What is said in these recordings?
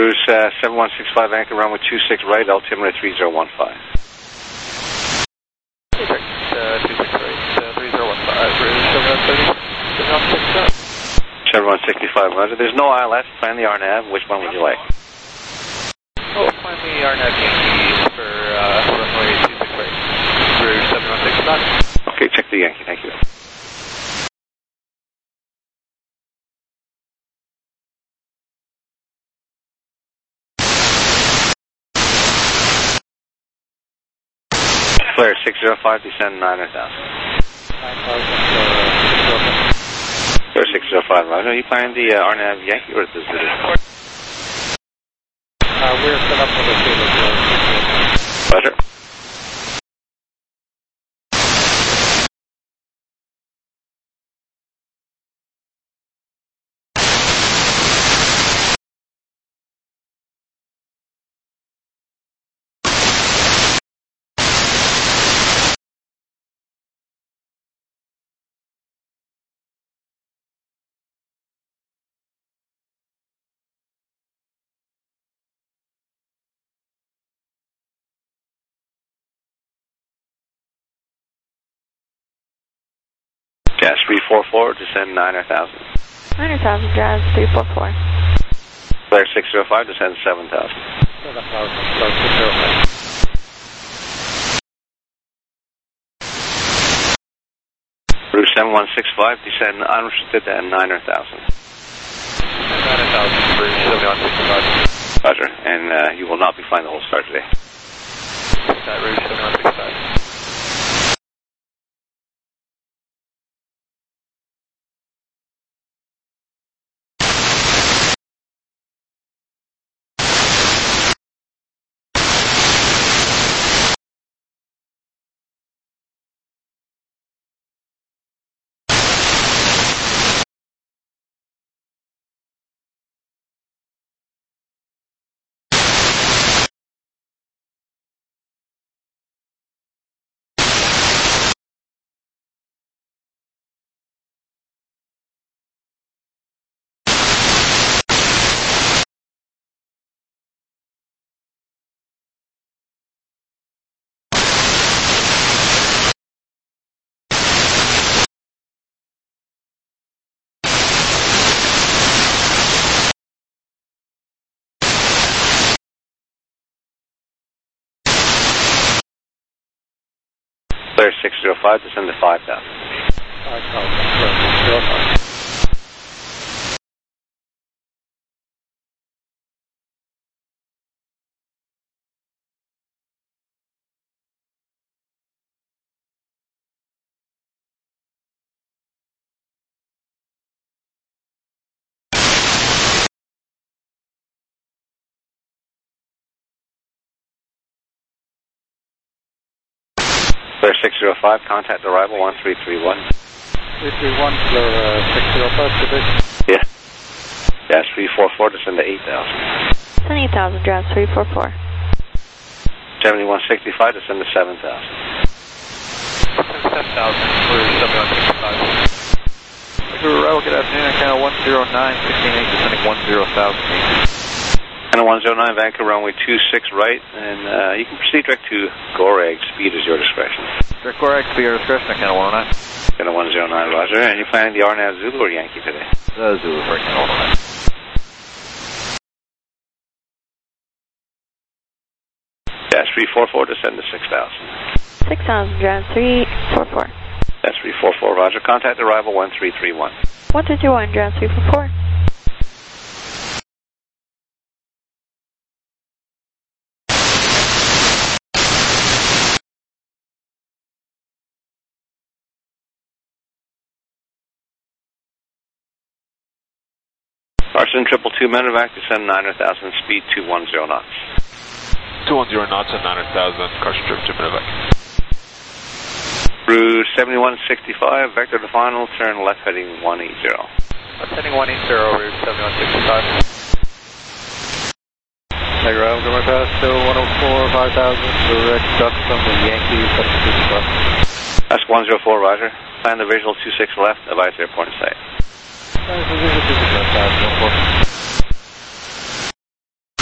Bruce 7165 anchor runway 26 right, altimeter 3015. 26 right, 3015, Bruce 7130, 7165, roger. There's no ILS, plan the RNAV, which one would you like? Oh, plan the RNAV Yankee for runway 26 right, Bruce 7165. Okay, check the Yankee, thank you. Flare 605, descend 9,000. 9,000. Flare 605, roger. Are you planning the RNAV Yankee or the Zulu? We're set up for the Zulu. Roger. Gas 344, descend 9,000. 9,000, Jazz 344. Flare 605, descend 7,000. 7,000, Flare 605. Bruce 7165, descend unrestricted at 9,000. 9,000, Bruce 7165. Roger, and you will not be flying the whole start today. Bruce 7165. Flare 605, descend to 5,000. 5,000, Flare 605. Flare 605, contact arrival 1331. 331, Flare 605, today. Yes. Gas 344, descend to 8,000. Send 8,000, Jazz 344. 7165, descend to 7,000. 10,000, Bruce 7165. Arrival, good afternoon, Channel 109, 16 descending 10,000. Channel 109, Vancouver runway 26 right, and you can proceed direct to Goreg. Speed is your discretion. Direct Goreg, speed your discretion, Channel 109. Channel 109, roger. And you planning the RNAV Zulu or Yankee today? Zulu for Channel 109. Dash 344, descend to 6,000. 6,000, Jazz 344. Dash 344, roger. Contact arrival 1331. 1331, Jazz 344. Larson 222 medevac, descend 9,000, speed 210 knots. 210 knots at 9,000, Carson trip to medevac. Bruce 7165, vector to final, turn left heading 180. Left heading 180, Route 7165. Tiger Island, going past, still 104, 5,000, direct duck from the Yankee 765. That's 104, roger. Plan the visual 26 left, advise airport in sight. Visual 26 left, 104.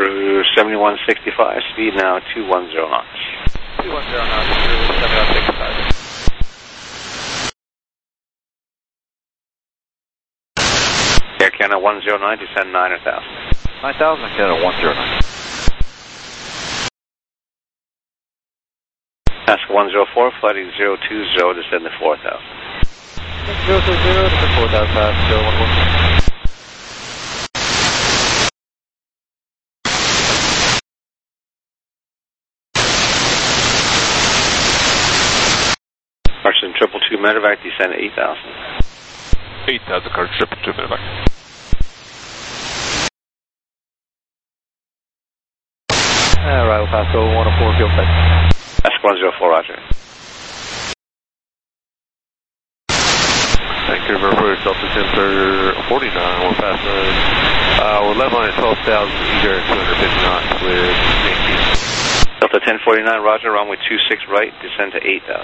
Brew 7165, speed now 210 knots. 210 knots through 7165. Air Canada 109, descend 9,000. 9,000, Canada 109. Alaska 104, flighting 020, descend to 4,000. 020, descend 4,000, pass 011. Carson 222 medevac, descend 8,000. 8,000, Carson 222 medevac. Alright, we'll pass 104, field set. Alaska 104, roger. Vancouver for Delta 10 for 49, we'll pass we're level at 12,000, eager 250 knots with Yankee. Delta 1049, roger, runway 26 right, descend to 8,000.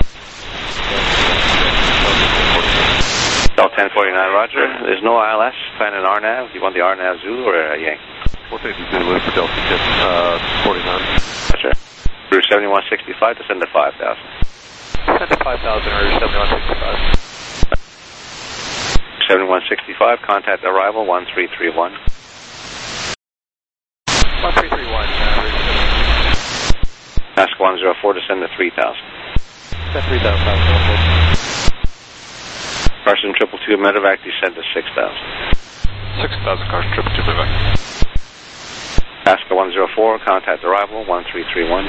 Delta 1049, roger. There's no ILS, plan an RNAV. Do you want the RNAV Zulu or a Yankee? We'll take the Zulu for Delta 1049. Roger. Brew 7165, descend to 5,000. Descend to 5,000 or 7165. 7165, contact arrival 1331. 1331, Alaska 104, descend to 3,000. Descend 3,000, Carson 222 medevac, descend to 6,000. 6,000, Carson 222 medevac. Alaska 104, contact arrival 1331.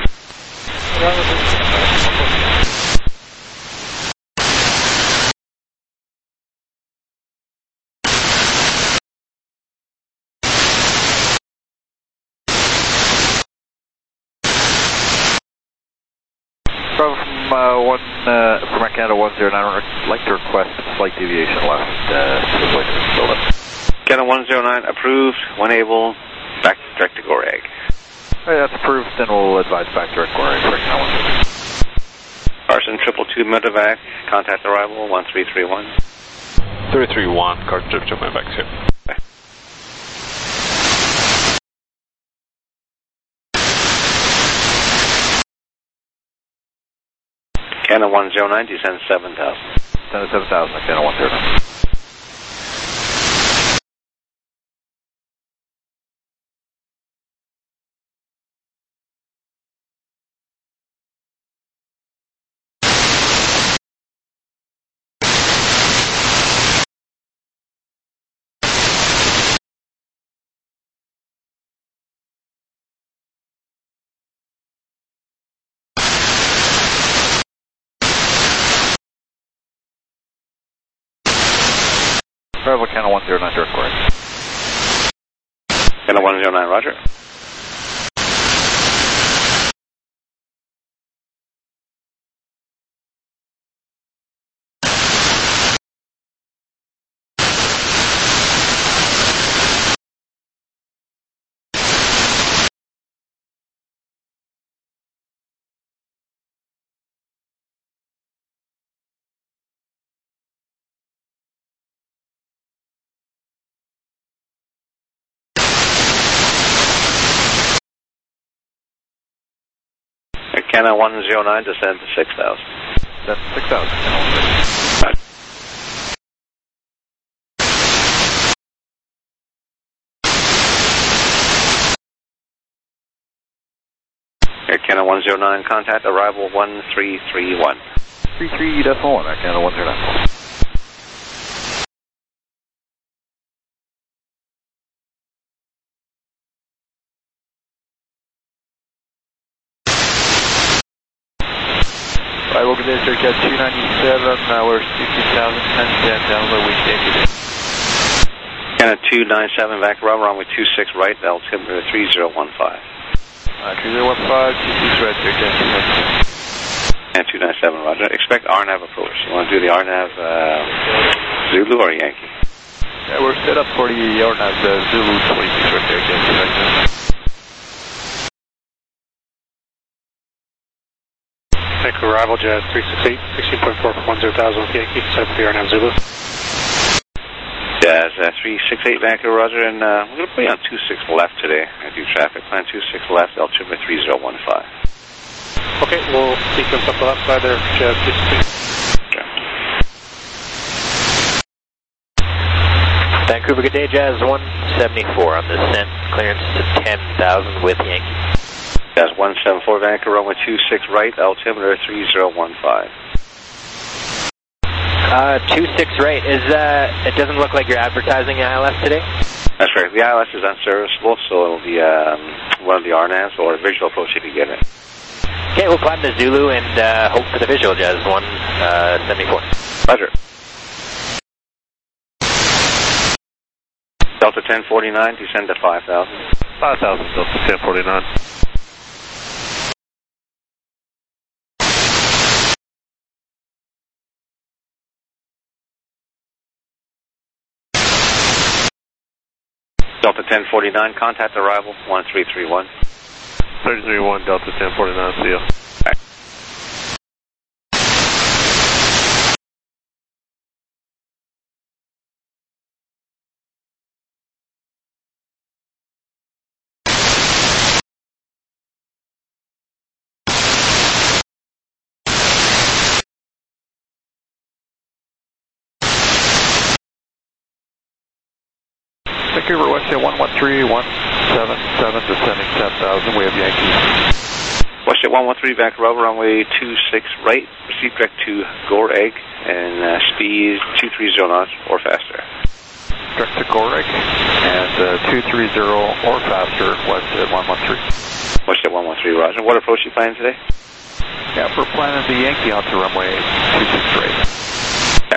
From Canada 109, I'd like to request a slight deviation left to avoid the buildup. Canada 109, approved, when able, back direct to Goreg. Alright, that's approved, then we'll advise back direct Goreg for Canada 109. Carson 222 medevac, contact arrival 1331. 331, Carson 222 medevac, here. Canada 109, descend 7,000. Descend 7,000, Canada 109. Bravo, Canada 109, direct Goreg. Canada 109, roger. Canada 109, descend to 6,000. That's 6,000. Right. Air Canada 109, contact arrival 1331. 33.1, Air Canada 109. Alright, welcome to Aircat 297, we're 16,000, 10 down low wind Yankee. Canada 297, back arrival, runway 26 right, altimeter 3015. 3015, 26 right, Aircat 297. And 297, roger. Expect RNAV approach. You want to do the RNAV Zulu or Yankee? Yeah, we're set up for the RNAV Zulu 26 right, Aircat 297. Vancouver arrival, jet 368, 16.4 for 10,000 with Yankee, set up with the RNAV Zulu. Jazz 368 Vancouver, roger, and we're going to put you on 26 left today. I do traffic plan 26 left, altimeter 3015. Okay, we'll sequence up the left side there, Jazz 368. Okay. Vancouver, good day, Jazz 174 on descent, clearance to 10,000 with Yankee. Jazz 174 Vancouver, runway 26 right, altimeter 3015. 26 right, it doesn't look like you're advertising ILS today? That's right, the ILS is unserviceable, so it'll be one of the RNAVs or a visual approach if you get it. Okay, we'll climb to Zulu and hope for the visual, Jazz 174. Pleasure. Delta 1049, descend to 5,000. 5,000, Delta 1049. Delta 1049, contact arrival 1331. 331, Delta 1049, see ya. Right. Vancouver, Westjet 113, 177, descending 10,000, we have Yankee. Westjet 113 Vancouver, runway 26 right, proceed direct to Gore Egg, and speed 230 knots or faster. Direct to Goreg, and 230 or faster, Westjet 113. Westjet 113, roger. What approach are you planning today? Yeah, we're planning the Yankee onto runway 26 right. Check.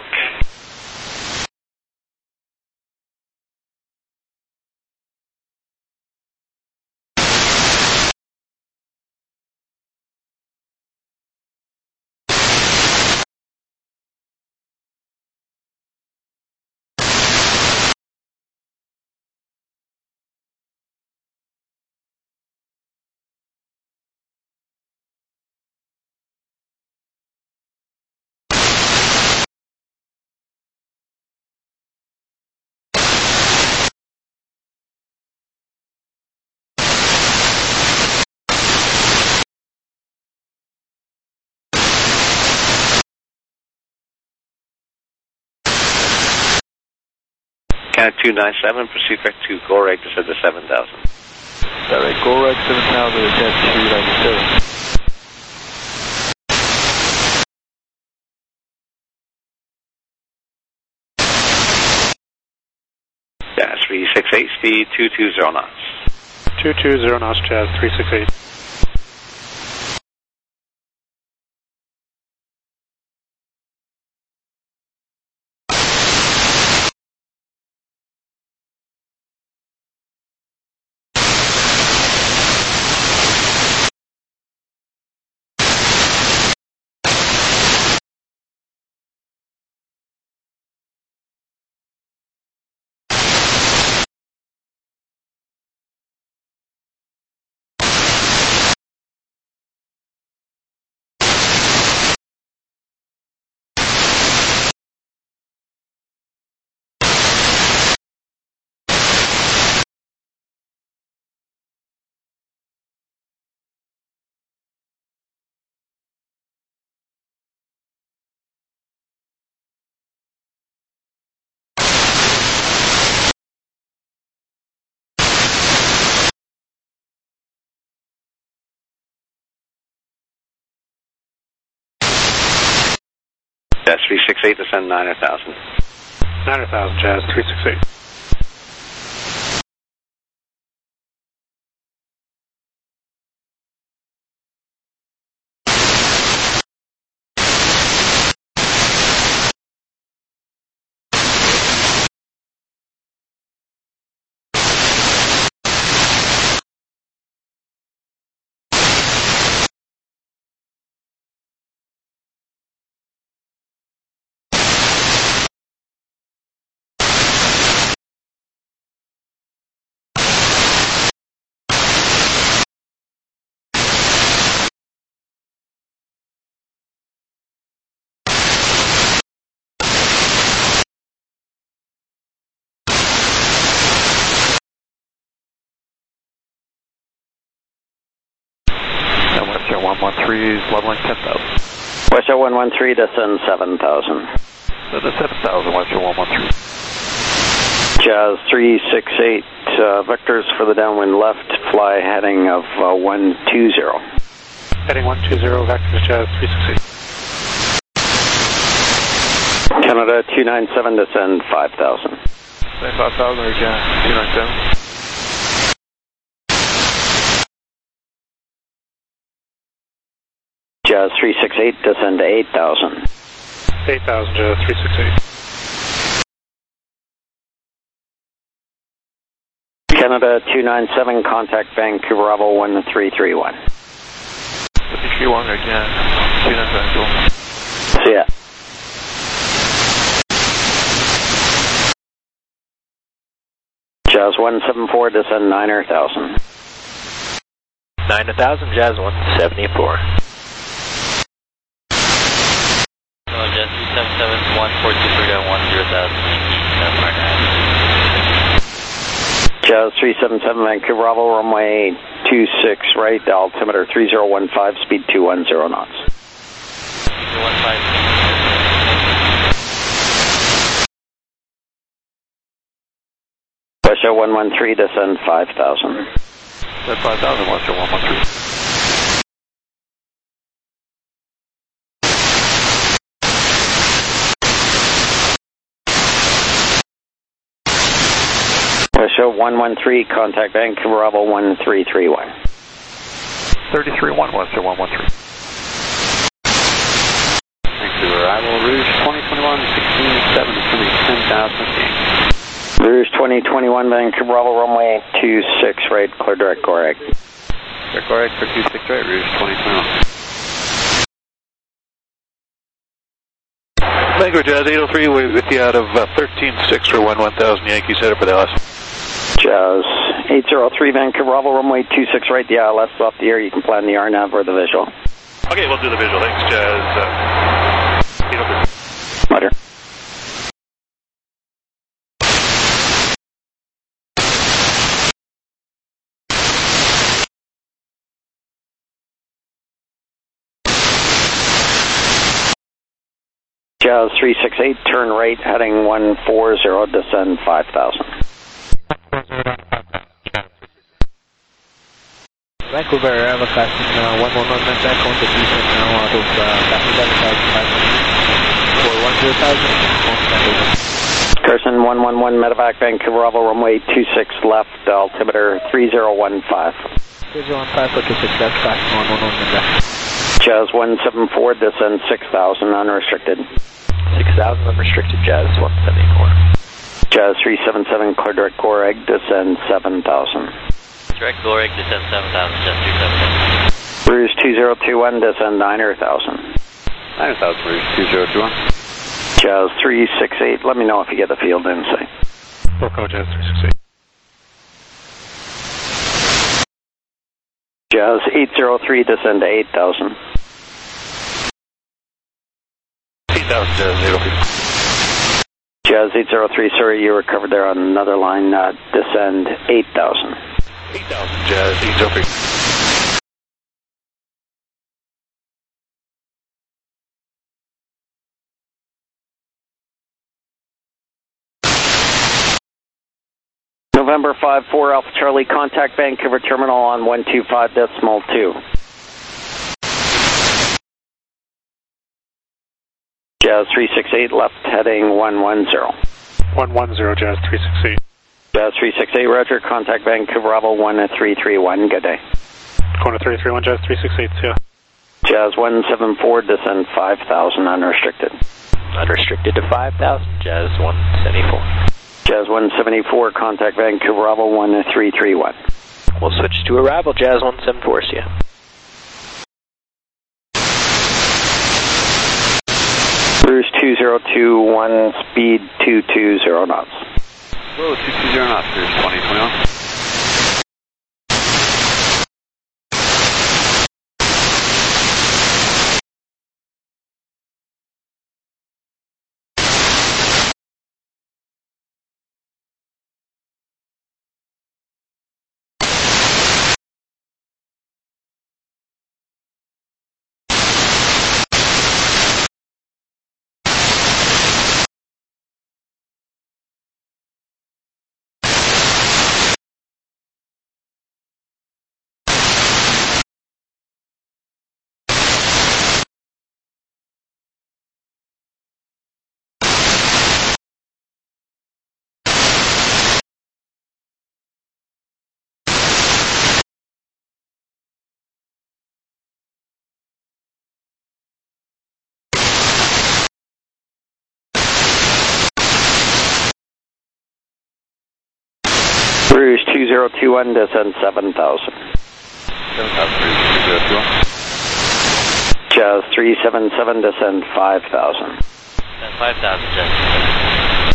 Canada 297, proceed direct to Gore Egg, descend to 7,000. Alright, Goreg 7,000, Jet 297. Jazz 368, speed 220 knots. 220 knots, Jazz 368. Jazz 368, descend 9,000. 9,000, Jazz 368. Westjet 113 is leveling 10,000. Westjet 113, descend 7,000. The 7,000, Westjet 113. Jazz 368, vectors for the downwind left, fly heading of 120. Heading 120, vectors Jazz 368. Canada 297, descend 5,000. Same 5,000 or Jazz 297. Jazz 368, descend 8,000. 8,000, Jazz 368. Canada 297, contact Vancouver Bravo 1331. 331 again, 297, go. See ya. Jazz 174, descend 9,000. 9,000, Jazz 174. Jazz 377, 142 down 10,000. Jazz 377, Vancouver Bravo, runway 26 right, altimeter 3015, speed 210 knots. 215. Westjet 113, descend 5,000. That's 5,000, Westjet 113. Westjet 113, contact Vancouver Bravo 1331. 331, Westjet 113. Vancouver arrival, Rouge 2021, 16-7, descending 10,000 feet. Rouge 2021, Vancouver Bravo, runway 26 right, clear direct Goreg. Direct Goreg for 26 right, Rouge 2021. Vancouver Jazz 803 with you out of 13-6 for 1000 Yankees, headed for Dallas. Jazz 803, Vancouver Bravo, runway 26 right, the ILS off the air, you can plan the RNAV or the visual. Okay, we'll do the visual, thanks Jazz 803. Roger. Jazz 368, turn right, heading 140, descend 5,000. Vancouver, I have a passing 111 back on the descent now out of passing 7,000 for 10,000. Carson 111, medevac, Vancouver Bravo, runway 26 left, altimeter 3015. 3015, okay, 6, that's passing 111 back. Jazz 174, descend 6,000, unrestricted. 6,000 unrestricted, Jazz 174. Jazz 377, clear direct Goreg, descend 7,000. Direct Goreg, descend 7,000, Jazz 377. Rouge 2021, descend 9,000. 9,000, Rouge 2021. Jazz 368, let me know if you get the field insight. Broco Jazz 368. Jazz 803, descend to 8,000. 8,000 Jazz 803. Jazz 803, sorry, you were covered there on another line, descend 8,000. 8,000 Jazz 803. November 54 Alpha Charlie, contact Vancouver Terminal on 125.2. Jazz 368, left heading 110. 110, Jazz 368. Jazz 368, roger, contact Vancouver Bravo 1331, good day. Going to 331, Jazz 368, yeah. Jazz 174, descend 5,000, unrestricted. Unrestricted to 5,000, Jazz 174. Jazz 174, contact Vancouver Bravo 1331. We'll switch to arrival, Jazz 174, see ya. Rouge 2021, speed 220 knots. Whoa, 220 knots, Rouge 2021. Cruise 2021, descend 7,000. 7,000, Cruise 2021. Jazz 377, descend 5,000. Descend 5,000, Jazz.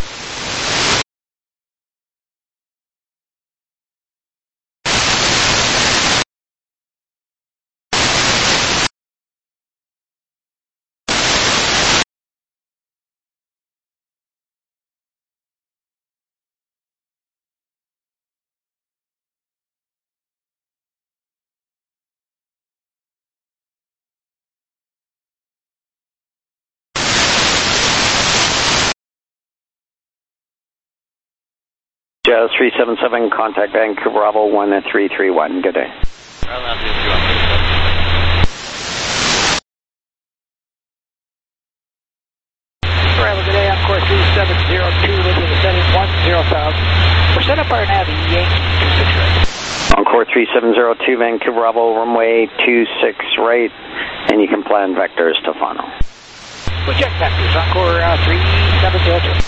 Jazz 377, contact Vancouver Bravo 1331. Good day. Bravo 1331. Bravo, good day. I'm course 3702, looking at setting 10,000. We're set up our Navy Yankee 26 right. Encore 3702, Vancouver Bravo, runway 26 right, and you can plan vectors to funnel. We'll check vectors, Encore 3702.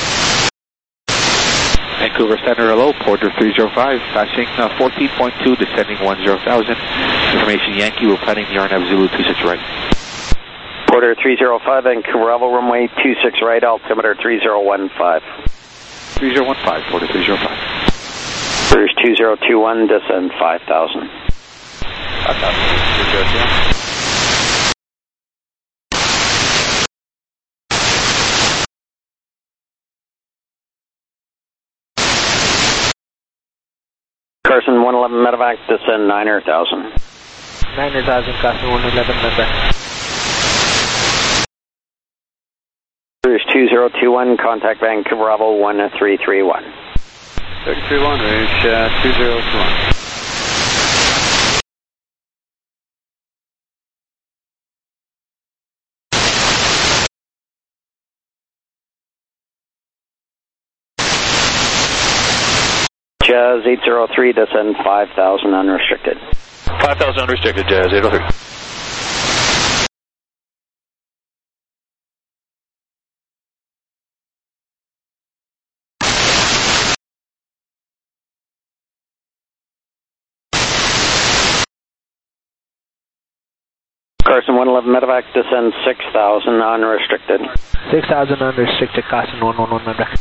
Vancouver Center, hello, Porter 305, passing 14.2, descending 10,000. Information Yankee, we're planning the RNAV Zulu 26 right. Porter 305, Vancouver Bravo, runway 26 right, altimeter 3015. 3015, Porter 305. Cruise 2021, descend 5,000. 5,000, 2021. Carson 111 medevac, descend 9,000. 9,000, Carson 111 medevac. Cruise 2021, contact Vancouver Bravo 1331. 331, range 2021. Jazz 803, descend 5,000 unrestricted. 5,000 unrestricted, Jazz 803. Carson 111 medevac, descend 6,000 unrestricted. 6,000 unrestricted, Carson 111 medevac.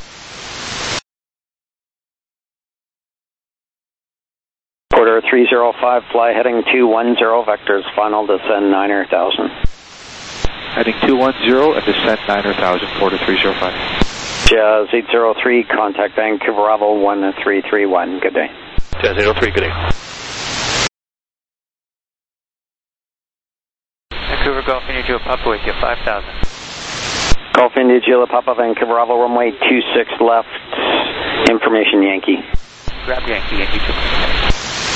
Porter 305, fly heading 210, vectors final, descend 9,000. Heading 210 and descend 9,000, Porter 305. Jazz 803, contact Vancouver Bravo 1331. Good day. Jazz 803, good day. Vancouver Golf India Julia Papa with you, 5,000. Golf India Julia Papa, Vancouver Bravo, runway 26 left, information Yankee. Grab Yankee, Yankee 2.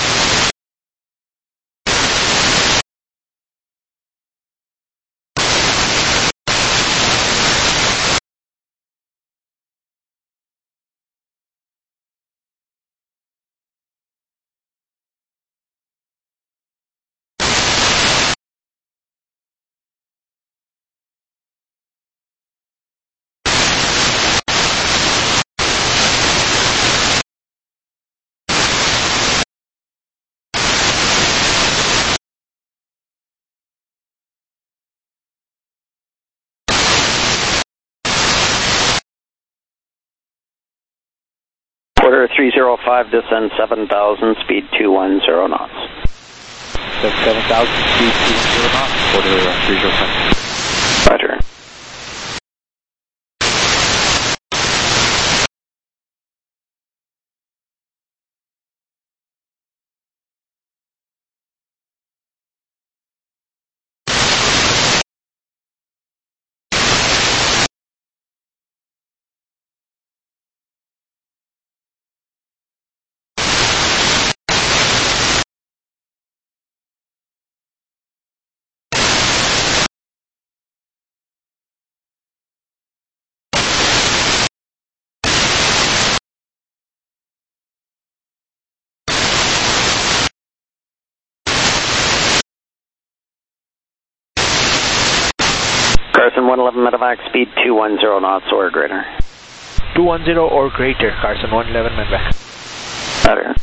Porter 305, descend 7,000, speed 210 knots. 7,000, speed 210 knots, Porter 305. Roger. Carson 111 medevac, speed 210 knots or greater. 210 or greater, Carson 111 medevac. Better.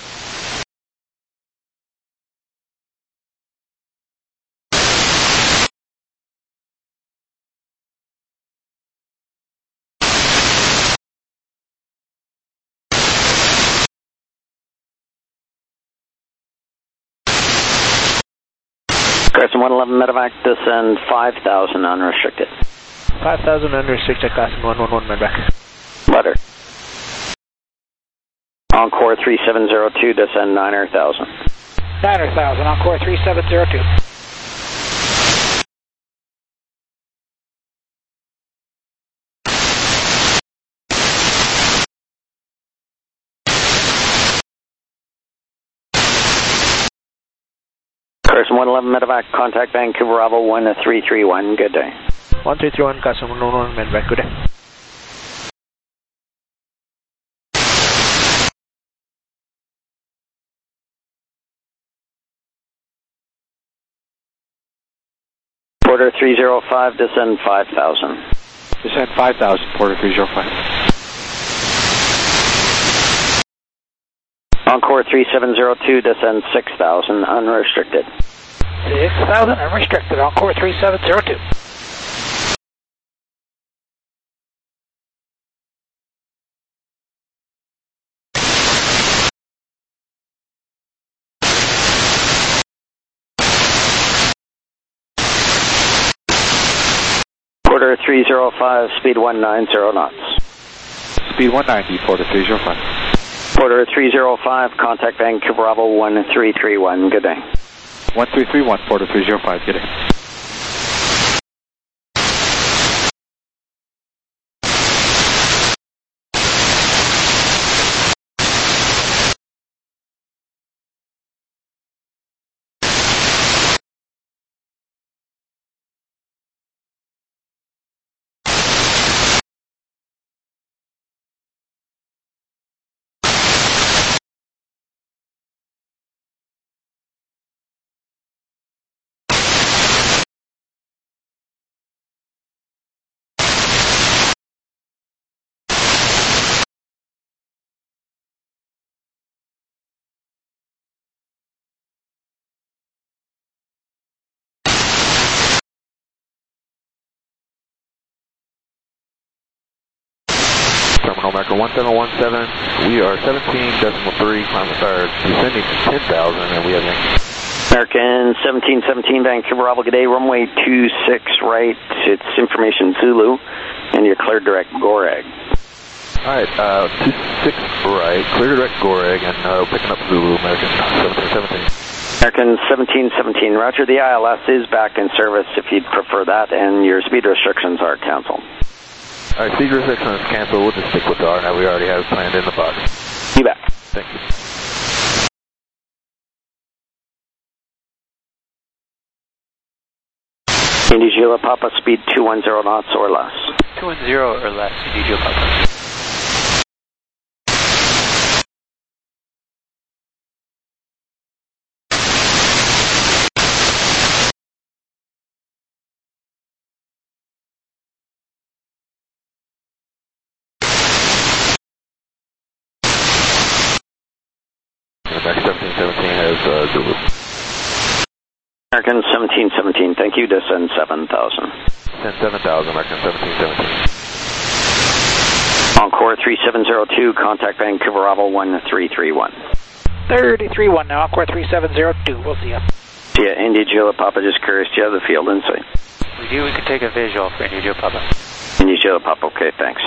Carson 111 medevac, descend 5,000 unrestricted. 5,000 unrestricted, Carson 111 medevac. Butter. Encore 3702, descend 9,000. 9,000, Encore 3702. Carson 111 medevac, contact Vancouver Bravo 1331, good day. 1331, Carson 111 medevac, good day. Porter 305, descend 5,000. Descend 5,000, Porter 305. Encore 3702, descend 6,000, unrestricted. 6,000 unrestricted, Encore 3702. Porter 305, speed 190 knots. Speed 190, Porter 305. Porter 305, contact Vancouver Bravo 1331, good day. 1331, Porter 305, good day. Terminal America 1717, we are 17.3, descending to 10,000, and we have Yankee. American 1717, Vancouver Bravo, good day, runway 26 right, it's information Zulu, and you're cleared direct Goreg. Alright, 26 right, clear direct Goreg, and picking up Zulu, American 1717. American 1717, roger, the ILS is back in service if you'd prefer that, and your speed restrictions are canceled. Alright, speed restriction is canceled, we'll just stick with the RNAV we already have planned in the box. You bet. Thank you. Indy Gila Papa, speed 210 knots or less. 210 or less, Indy Gila Papa. American 1717 has Zulu. American 1717, thank you, descend 7,000. Descend 7,000, American 1717. Encore 3702, contact Vancouver Bravo 1331. 331 now, Encore 3702, we'll see ya. Yeah, Indy Gila Papa, just curious, do you have the field insight? We do, we can take a visual for Indy Gila Papa. Indy Gila Papa, okay, thanks.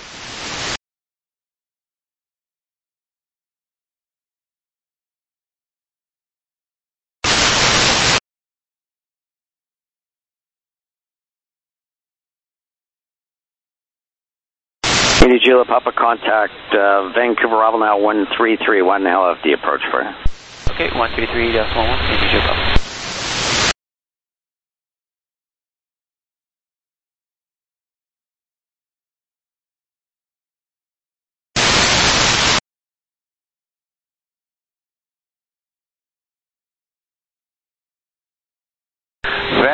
Indy Gila Papa, contact Vancouver Bravo now 1331, now I'll have the approach for you. Okay, 133.11, Indy Gila Papa.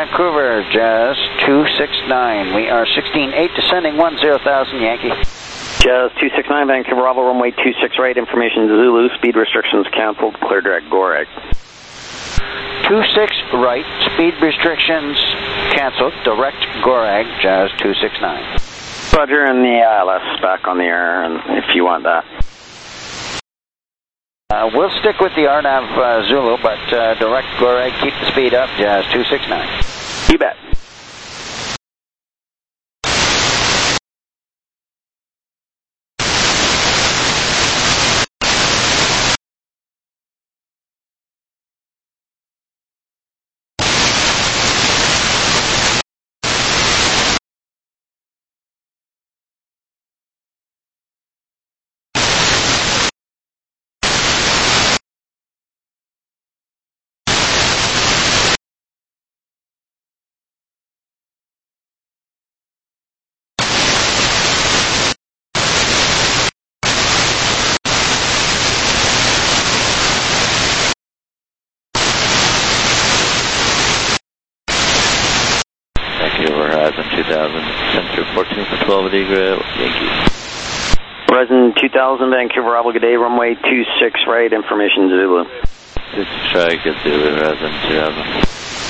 Vancouver, Jazz 269. We are 16.8, descending 10,000 Yankee. Jazz 269, Vancouver Bravo, runway 26 right, information Zulu, speed restrictions canceled, clear direct Goreg. 26 right, speed restrictions canceled, direct Goreg, Jazz 269. Roger, and the ILS back on the air, and if you want that. We'll stick with the RNAV Zulu, but direct Goreg, keep the speed up, Jazz 269. You bet. Horizon 2000, Center 14 for 12 Eagle, Yankee. Horizon 2000, Vancouver Bravo, good day, runway 26 right, information Zulu. 26 right, good Zulu, Horizon 2000.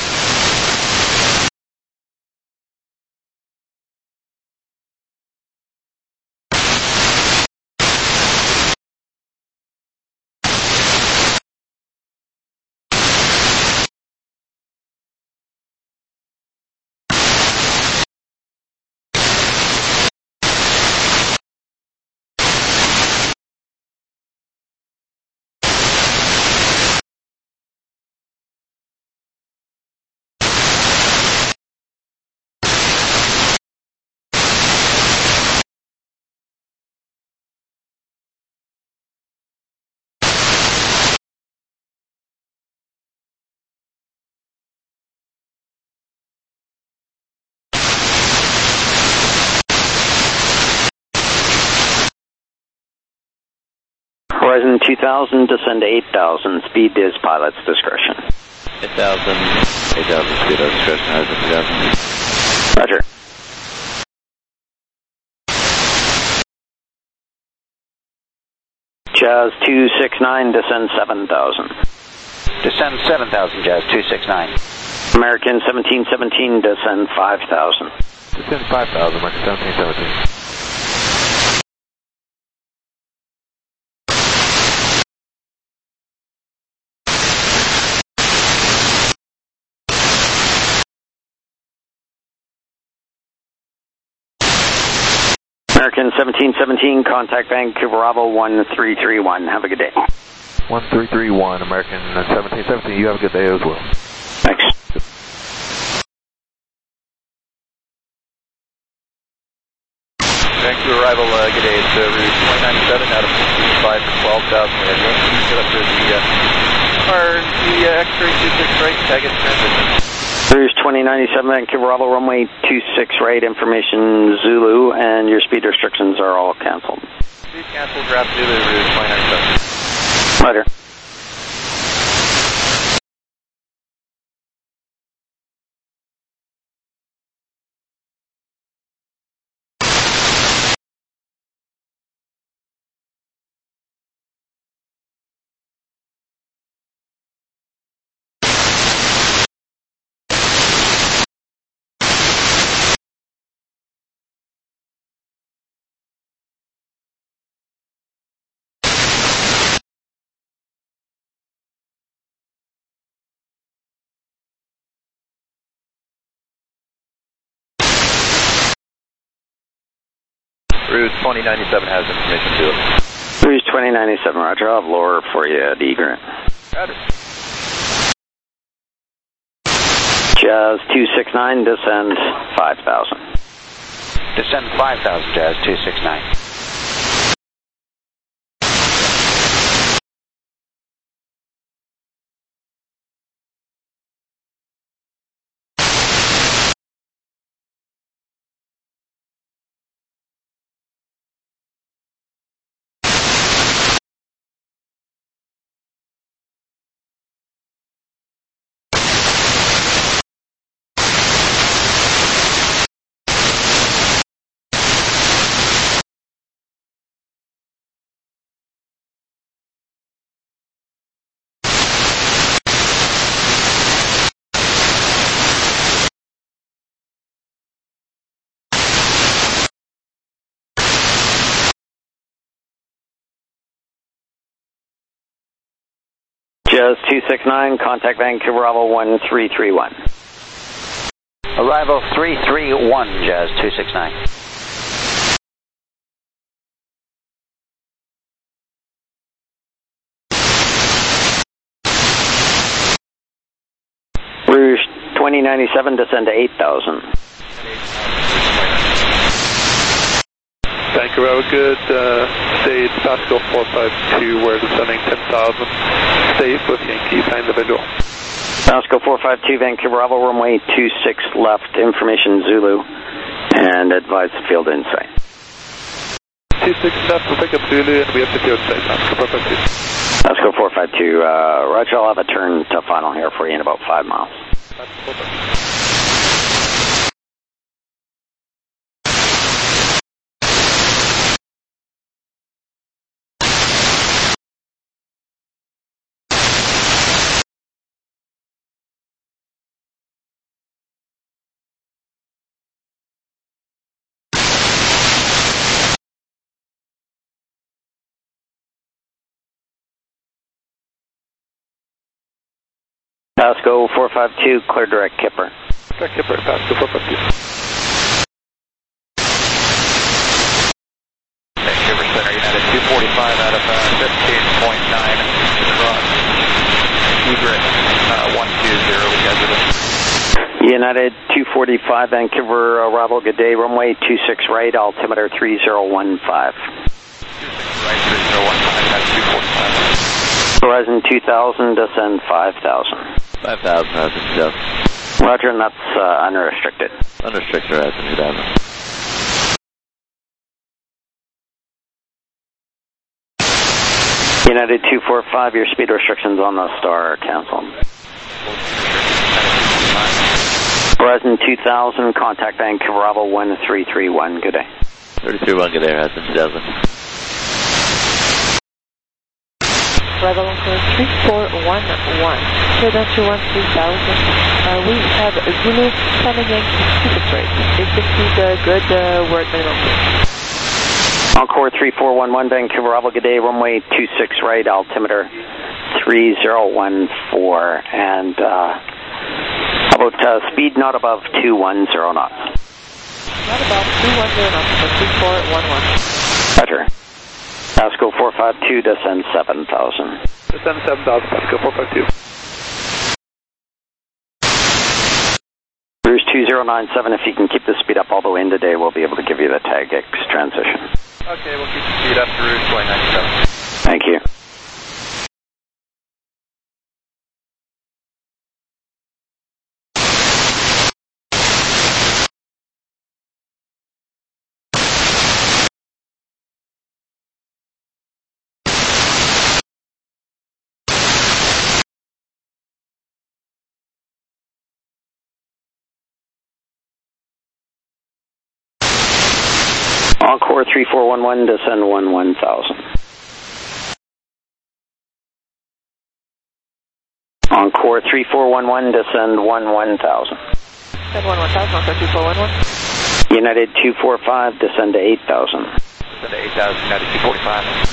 Horizon 2000, descend to 8000, speed is pilot's discretion. 8000, speed of discretion, Horizon 2000. Roger. Jazz 269, descend 7000. Descend 7,000, Jazz 269. American 1717, descend 5000. Descend 5,000, American 1717. American 1717, contact Vancouver Bravo 1331. Have a good day. 1331, American 1717, you have a good day as well. Thanks. Vancouver arrival, good day. It's route 2097 out of 5 for 12,000. We have Yankee set up for the X-ray 26 right, tag it transition. Cruise 2097, Vancouver Bravo, runway 26 right, information Zulu, and your speed restrictions are all canceled. Speed canceled, grab Zulu, route 2097. Roger. Route 2097 has information to it. Cruise 2097, roger. I'll have lower for you at Egret. Got it. Jazz 269, descend 5000. Descend 5,000, Jazz 269. Jazz 269, contact Vancouver Bravo 1331. Arrival 331, Jazz 269. Rouge 2097, descend to 8,000. Vancouver, have a good stage, Pascal 452, we're descending 10,000, safe with Yankee, sign the visual. Pascal 452, Vancouver Bravo, runway 26 left, information Zulu, and advise the field insight. 26 left, we'll pick up Zulu, and we have the field insight, Pascal 452. Pascal 452, Roger, I'll have a turn to final here for you in about 5 miles. Pasco 452, clear direct Kipper. Direct Kipper, Pasco 452. Vancouver Center, United 245 out of 15.9 cross. Egret 120, we got it. United 245, Vancouver Bravo, good day, runway 26 right, altimeter 3015. 26 right, 3015, that's 245. Horizon 2000, descend 5,000. 5,000, Horizon 2000. Roger, and that's unrestricted. Unrestricted, Horizon 2000. United 245, your speed restrictions on the Star are canceled. Horizon 2000, contact Vancouver Bravo 1331, good day. 331, good day, Horizon 2000. Arrival on course 3411, clear down to 13,000. We have Zulu 7 Yankee super straight. 850 good word minimum. Encore 3411, Vancouver Bravo, good day, runway 26 right, altimeter 3014, and about speed not above 210 knots. Not above 210 knots for 3411. Roger. Pasco 452, descend 7,000. Descend 7,000, Pasco 452. Rouge 2097, if you can keep the speed up all the way in today, we'll be able to give you the tag X transition. Okay, we'll keep the speed up to Rouge 2097. Thank you. Encore 3411, descend 11,000. Encore 3411, descend 11,000. Descend 11,000, Encore 2411. United 245, descend to 8,000. Descend to 8,000, United 245.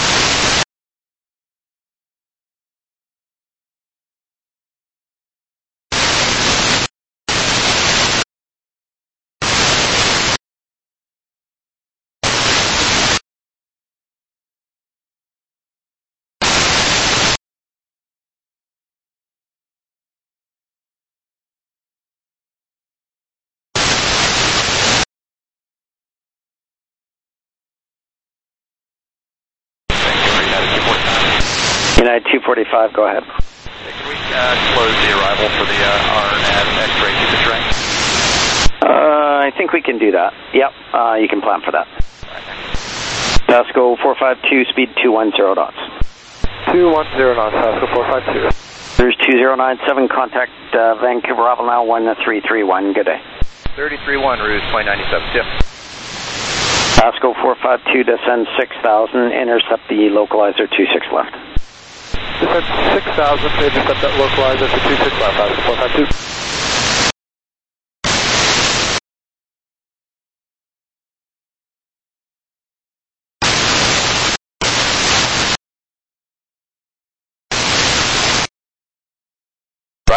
United 245, go ahead. Can we close the arrival for the RNAV X-ray super right? I think we can do that. Yep, you can plan for that. Pasco 452, speed 210 knots. 210 knots, Pasco 452. There's 2097, contact Vancouver Bravo now 1331, good day. 331, Rouge 2097, Tiff. Pasco 452, descend 6,000, intercept the localizer 26 left. Descend 6,000, intercept that localizer to 26 left, Pasco 452.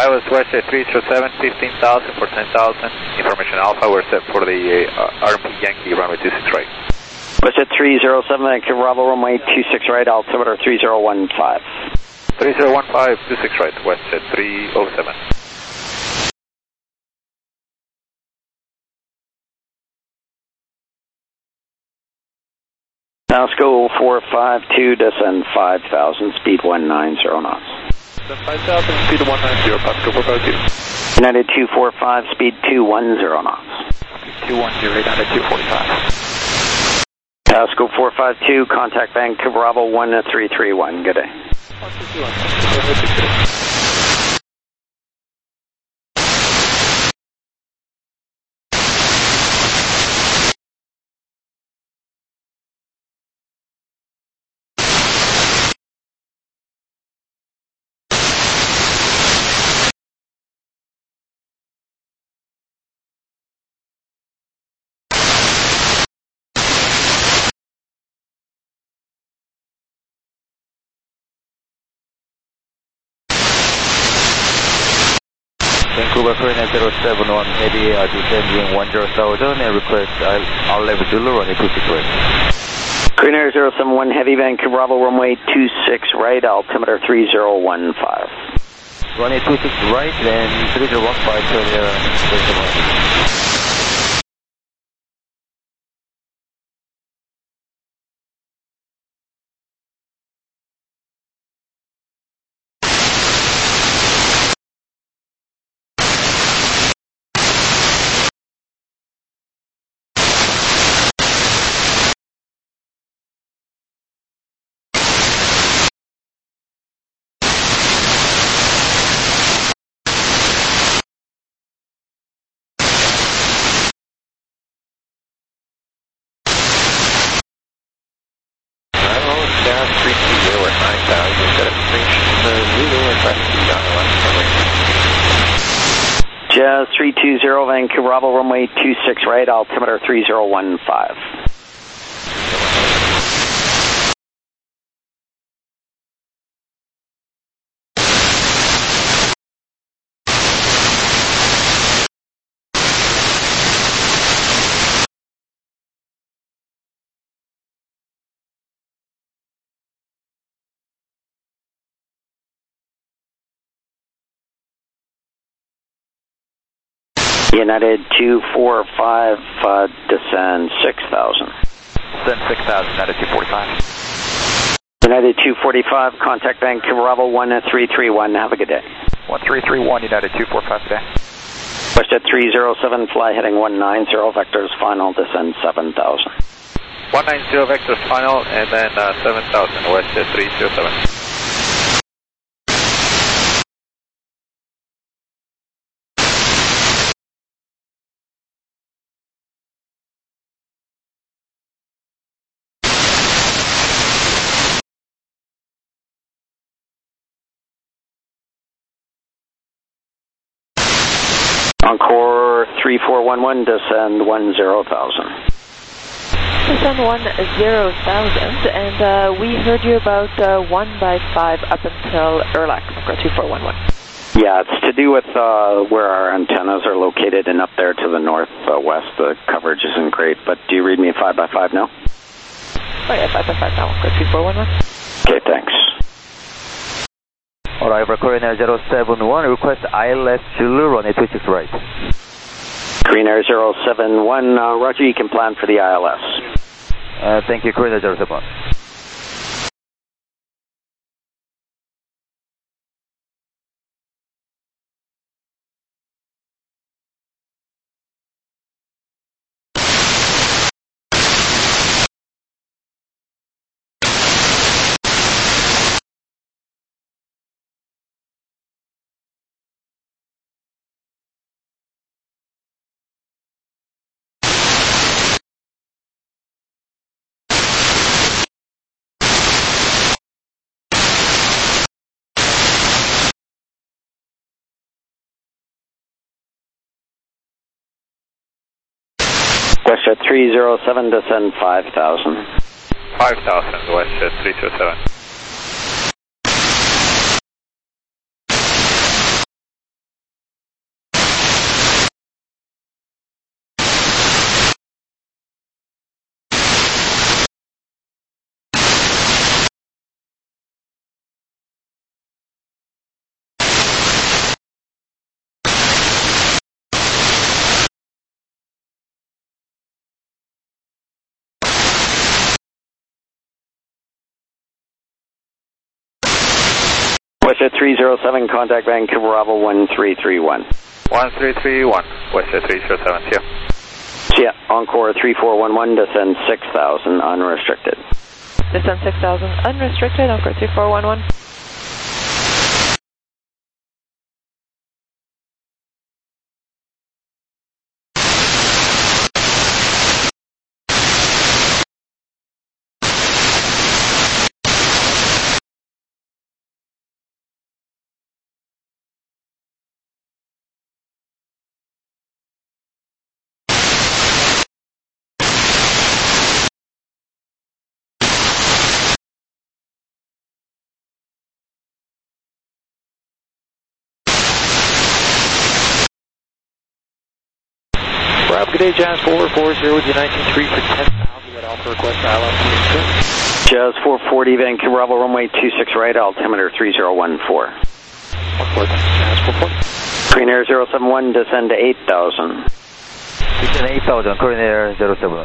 Arrivals WestJet 307, 15,000 for 10,000. Information Alpha, we're set for the RMP Yankee runway 26 right. WestJet 307, Vancouver Bravo, runway 26 right, altimeter 3015. 3015, 26 right, WestJet 307. Pasco 452, descend 5,000, speed 190 knots. Descend 5,000, speed 190, Pasco 452. United 245, speed 210 knots. 210, United 245. Pasco 452, contact Vancouver Bravo 1331, good day. 131. Vancouver Korean 071 Heavy, descending 10,000 and request I'll level Zulu runway 26 right. Korean Air 071 Heavy, Vancouver Bravo, runway 26 right, altimeter 3015. Runway 26 right, then 3015 turn here. Jazz 320, Vancouver Bravo, runway 26 right, altimeter 3015. United 245, descend 6,000. Descend 6,000, United 245. United 245, contact Vancouver Bravo 1331, have a good day. 1331, United 245 today. WestJet 307, fly heading 190, vectors final, descend 7,000. 190 vectors final, and then 7,000, WestJet 307. Encore 3411, descend 10,000. Descend 10,000, and we heard you about 1/5 up until Erlac, 2411. Yeah, it's to do with where our antennas are located, and up there to the northwest, the coverage isn't great, but do you read me 5x5 now? Oh yeah, 5x5 now, 2411. Okay, thanks. Alright, for Korean Air 071, request ILS Zulu, runway 26 right. Korean Air 071, roger, you can plan for the ILS. Thank you, Korean Air 071. WestJet 307, descend 5,000. 5,000, WestJet 307. WestJet 307, contact Vancouver Bravo 1331. 1331, WestJet 307, see ya. See ya. Encore 3411, descend 6000, unrestricted. Descend 6000, unrestricted, Encore 3411. Good day, Jazz 440 with United 3 for 10,000 at Alpha request ILS. Jazz 440, Vancouver Bravo, runway 26 right, altimeter 3014. Jazz 440. Korean Air 071, descend to 8,000. Descend 8,000, Korean Air 07.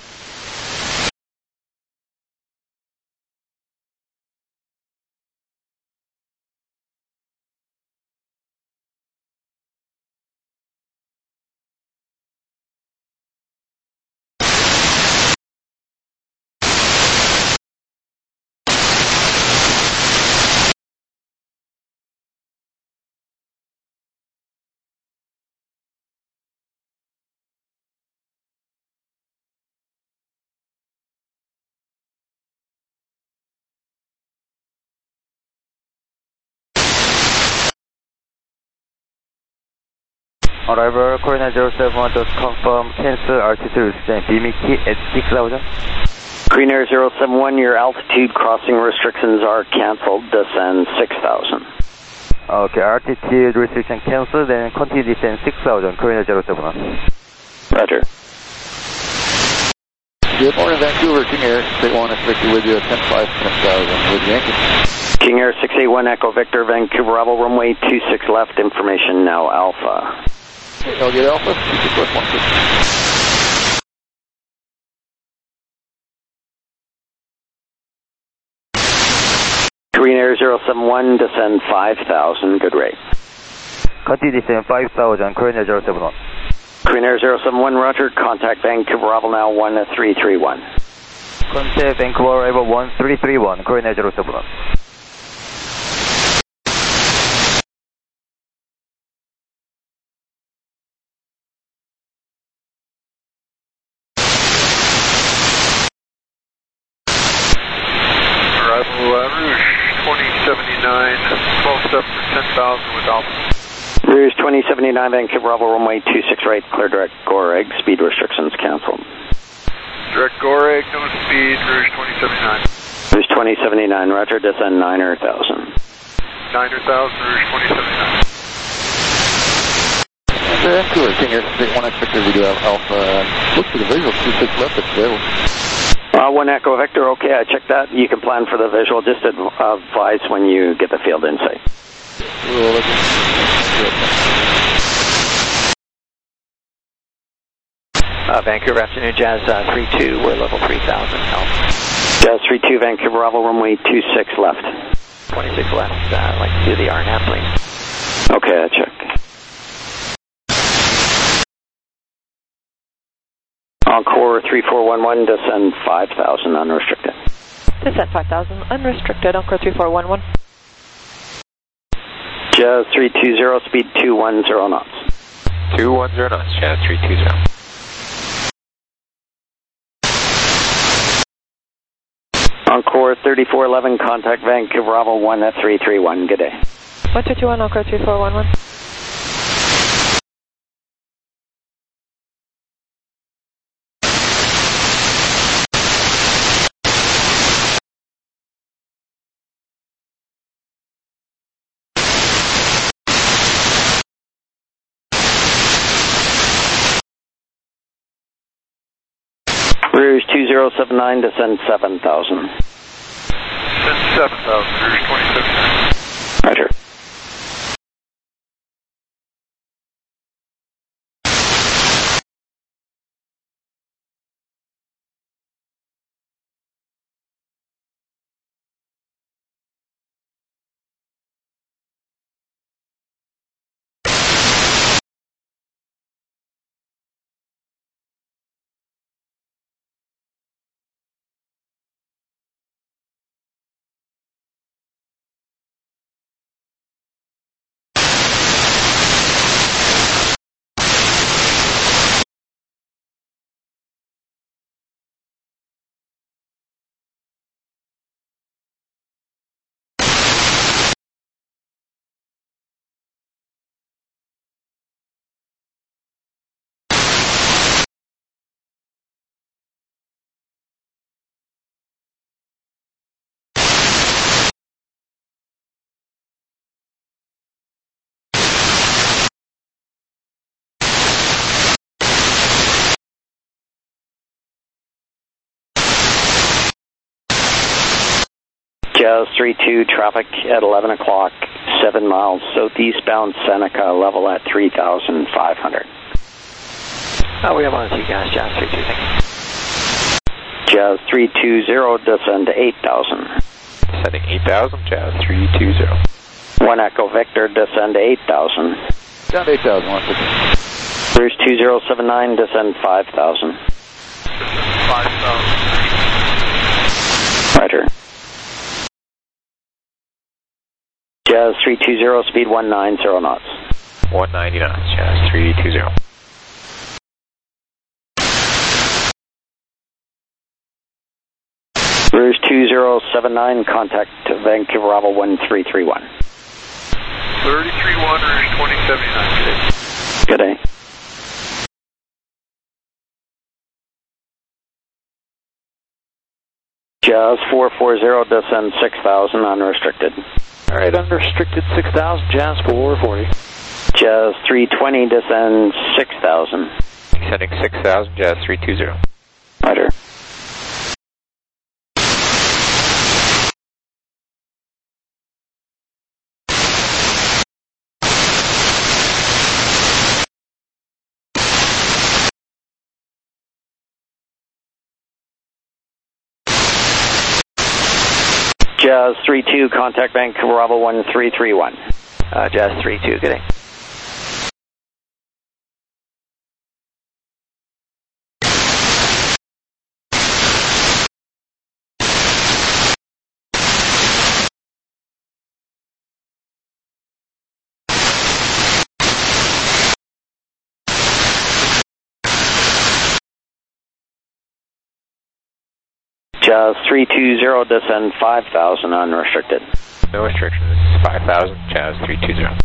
Arrival Korean 071, just confirm cancel altitude restraint BMT at 6,000. Korean Air 071, your altitude crossing restrictions are canceled, descend 6,000. Okay, altitude restriction cancelled, then continue descend 6,000, Korean Air 071. Roger. Good morning, Vancouver, King Air 681, expected with you at 10,500, 10,000 with Yankee. King Air 681, Echo Victor, Vancouver Bravo, runway 26 left, information now Alpha. Elliot Alpha, 26 left, 16. Korean Air 071, descend 5,000, good rate. Continue descend 5,000, Korean Air 071. Korean Air 071, roger, contact Vancouver Bravo now 1331. Contact Vancouver Bravo 1331, Korean Air 071. Rouge 2079, 12 step for 10,000 with Alpha. Rouge 2079, Vancouver Bravo, runway 26 right, clear direct Goreg, speed restrictions canceled. Direct Goreg, no speed, Rouge 2079. Rouge 2079, roger, descend 9,000. 9,000, Rouge 2079. Vancouver, King Air 681, expected we do have Alpha. Looks like the visual 26 left, it's available. One Echo Victor, okay, I checked that. You can plan for the visual, just advise when you get the field insight. Vancouver, afternoon, Jazz 32, we're level 3,000 Alpha. Jazz 32, Vancouver Bravo, runway 26 left. 26 left, I'd like to do the RNAV, please. Okay, I check. Encore 3411, descend 5,000 unrestricted. Descend 5,000 unrestricted, Encore 3411. Jazz 320, speed 210 knots. 210 knots, Jazz 320. Encore 3411, contact Vancouver Bravo 1331, good day. 1221, Encore 3411. Rouge 2079, descend 7,000. Descend 7,000, Rouge 2079. Roger. Jazz 32, traffic at 11 o'clock, 7 miles southeastbound Seneca, level at 3,500. We have on to you guys, Jazz 32, thank you. Jazz 320, descend to 8,000. Descending 8,000, Jazz 320. 1 Echo Victor, descend to 8,000. Down to 8,000, 150. Bruce 2079, descend 5,000. 5,000. Roger. Jazz 320, speed 190 knots. 190 knots, Jazz 320. Bruce 2079, contact Vancouver Bravo 1331. 331, Rouge 2079. Good day. Jazz 440, descend 6,000, unrestricted. All right, unrestricted 6,000, Jazz 440. Jazz 320, descend 6,000. Descending 6,000, Jazz 320. Roger. Jazz 32, contact Vancouver Bravo 1331. Jazz 32, good day. Jazz 320, descend 5,000, unrestricted. No restrictions, 5,000, Jazz 320.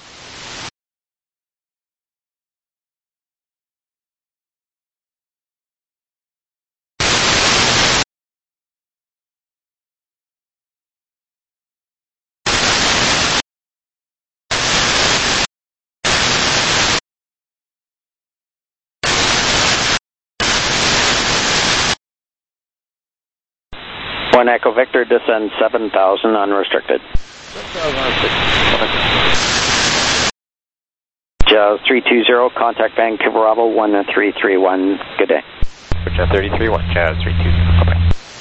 One Echo Victor, descend 7,000, unrestricted. 7,000, unrestricted. Jazz 320, contact Vancouver Bravo 1331. Good day. Jazz 331, Jazz 320. Bye-bye.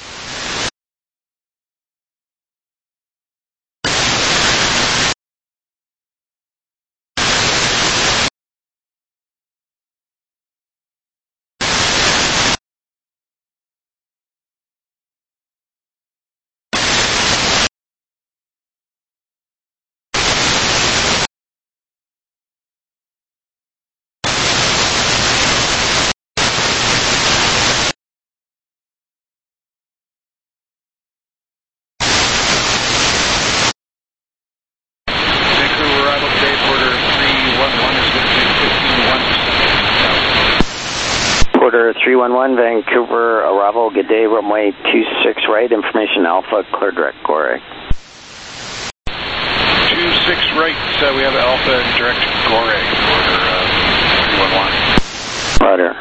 Porter 311, Vancouver arrival, good day, runway 26 right, information Alpha, clear direct, Goreg. 26 right, we have Alpha direct Goreg, Porter 311. Roger.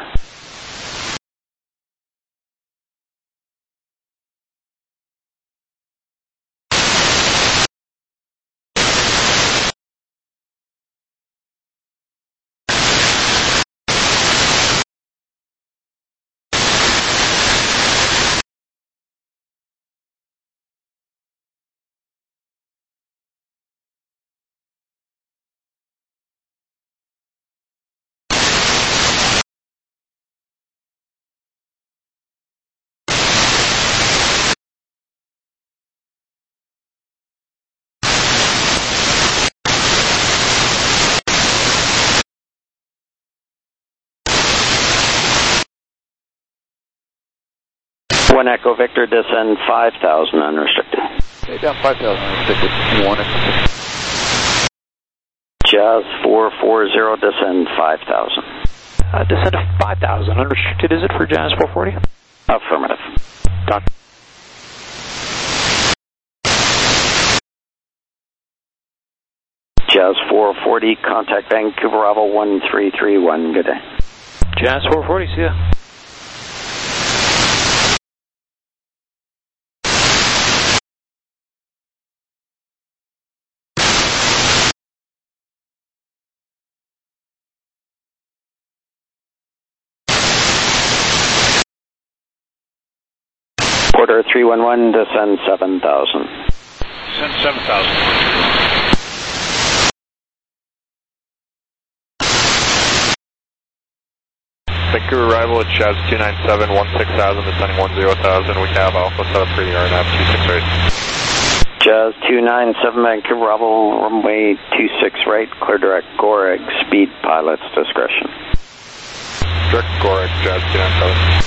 One Echo Victor, descend 5,000, unrestricted. Okay, down 5,000, unrestricted. 1 Echo. Jazz 440, descend 5,000. Descend to 5,000, unrestricted, is it for Jazz 440? Affirmative. Done. Jazz 440, contact Vancouver Bravo 1331, good day. Jazz 440, see ya. Porter 311, descend 7,000. Descend 7,000. Vancouver arrival at Jazz 297, 16,000, descending 10,000. We have Alpha set up for the RNAV 268. Jazz 297, Vancouver Bravo, runway 26 right, clear direct Goreg, speed pilot's discretion. Direct Goreg, Jazz 297.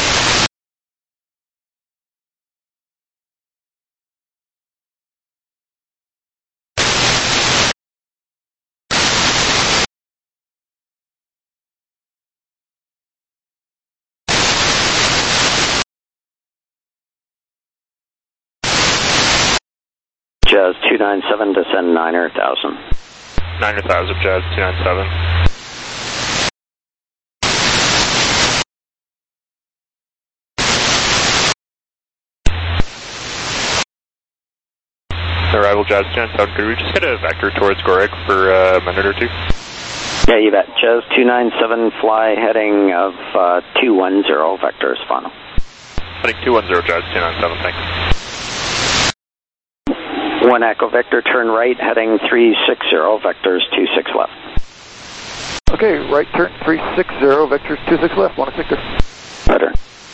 Jazz 297, descend 9,000. 9,000, Jazz 297. Arrival Jazz 297, could we just get a vector towards Goreg for a minute or two? Yeah, you bet. Jazz 297, fly heading of 210, vectors final. Heading 210, Jazz 297, thanks. 1 Echo Victor, turn right, heading 360, vectors 26 left. Okay, right turn 360, vectors 26 left, 1 Victor. Better.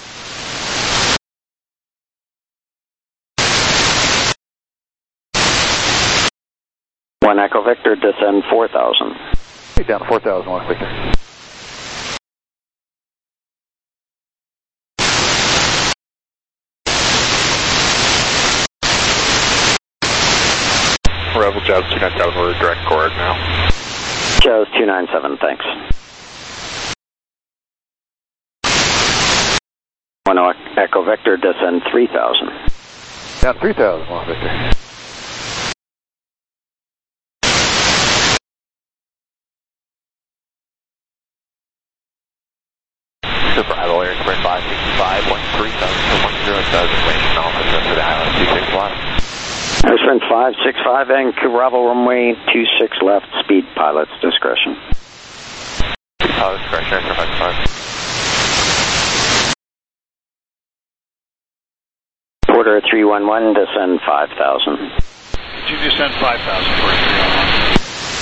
One Echo Victor, descend 4,000. Down to 4,000, 1 Victor. Arrival Jazz 297, we're direct Goreg now. Jazz 297, thanks. 1 Echo Victor, descend 3,000. Down 3,000, 1 Victor. Bravo, Air Sprint 565, 13,000, range Alpha, to the island, 26 left. Air Sprint 565, Vancouver Bravo, runway 26 left, speed pilot's discretion. Speed pilot's discretion, Air Sprint 565. Porter 311, descend 5,000. Did you descend 5,000 for 311?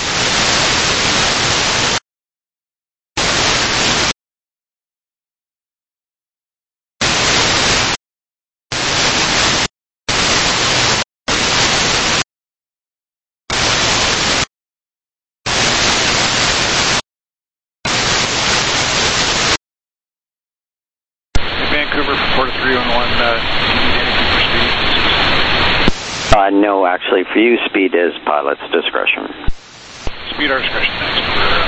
Vancouver for Porter 311, do you need anything for speed? No, actually, for you, speed is pilot's discretion. Speed our discretion, thanks.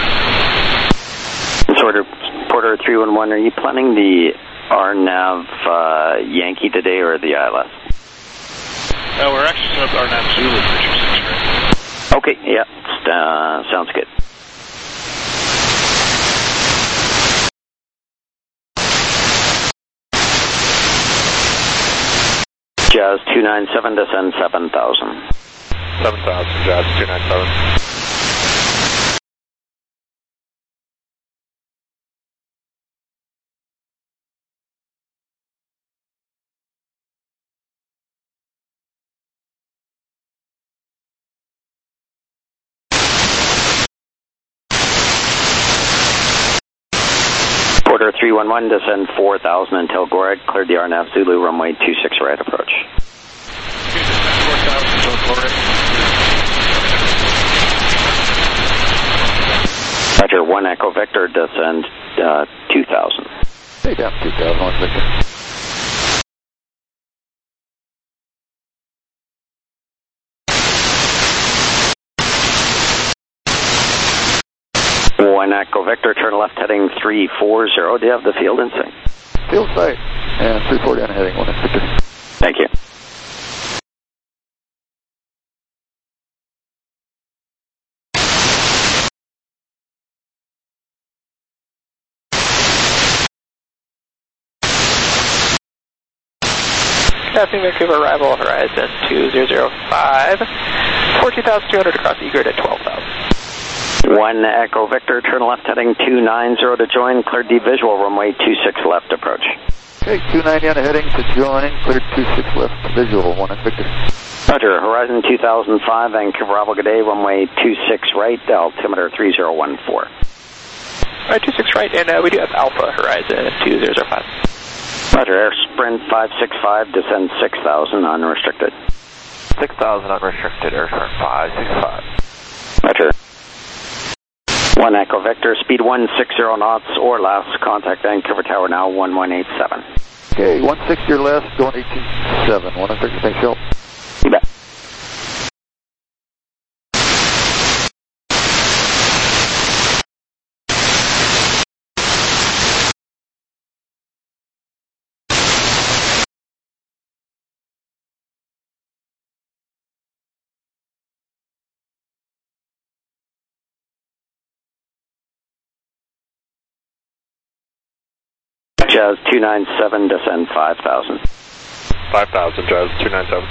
Porter 311, are you planning the RNAV Yankee today or the ILS? We're actually set up RNAV Zulu for 26, right? Okay, yeah, sounds good. Jazz 297, descend 7,000. 7,000, Jazz 297. Porter 311, descend 4,000 until Goreg, cleared the RNAV Zulu, runway 26 right approach. Okay, descend 4,000 until Goreg. Roger, 1 Echo Victor, descend 2,000. Stay down 2,000, 1 Victor. One Echo Victor, turn left heading 340. Do you have the field in sight? Field sight, and 340 on heading 1 Victor. Thank you. Passing Vancouver arrival, horizon 2005, 14,200 across the grid at 12,000. 1 Echo Victor, turn left heading 290 to join, cleared D visual, runway 26 left approach. Okay, 290 on the heading to join, cleared 26 left visual, 1 Echo Victor. Roger, Horizon 2005, Vancouver Bravo, good day, runway 26 right, altimeter 3014. Alright, 26 right, and we do have Alpha Horizon 2005. Roger, Air Sprint 565, descend 6,000 unrestricted. 6,000 unrestricted, Air Sprint 565. Roger. 1 Echo Victor, speed 160 knots or less, contact Vancouver Tower now, 1187. Okay, 160 or less, going 187. 1 Echo Victor, thanks, Phil. You bet. Jazz 297, descend 5,000. 5,000, Jazz 297.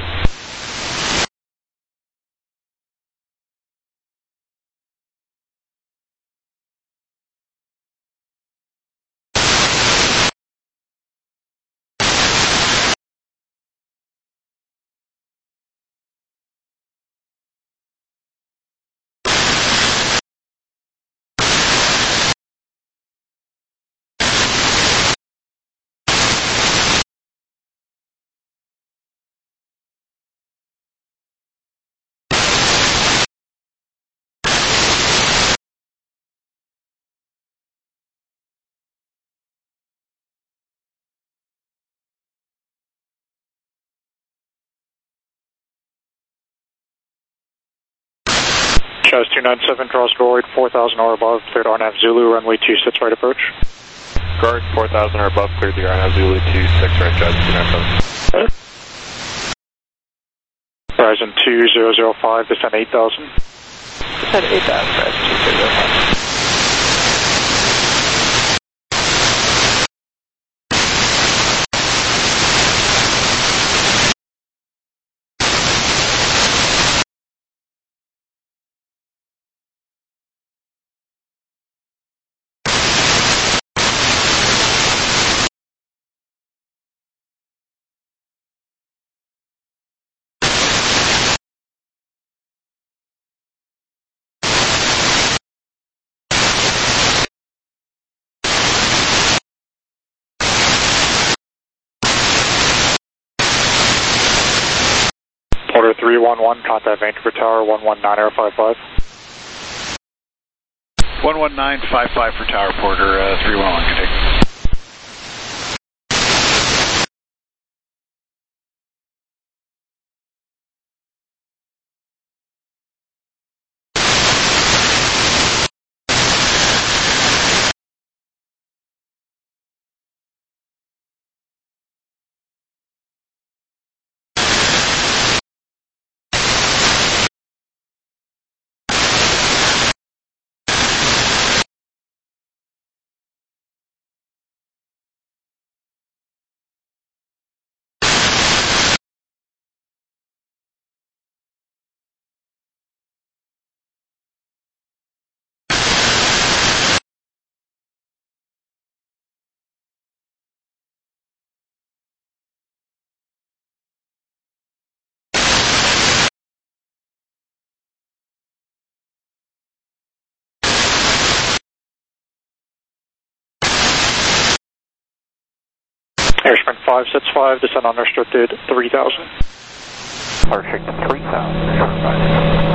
Jazz 297, draws Droid, 4,000 or above, cleared RNAV Zulu, runway 26 right approach. Guard 4,000 or above, cleared the RNAV Zulu 26 right, Jazz 297. Horizon 2005, descend 8,000. Descend 8,000, Horizon 2005. Order 311, contact Vancouver Tower, 119.55. 119.55 for Tower Porter, 311, can take. Air Sprint 565, descend unrestricted 3,000. Unrestricted 3,000.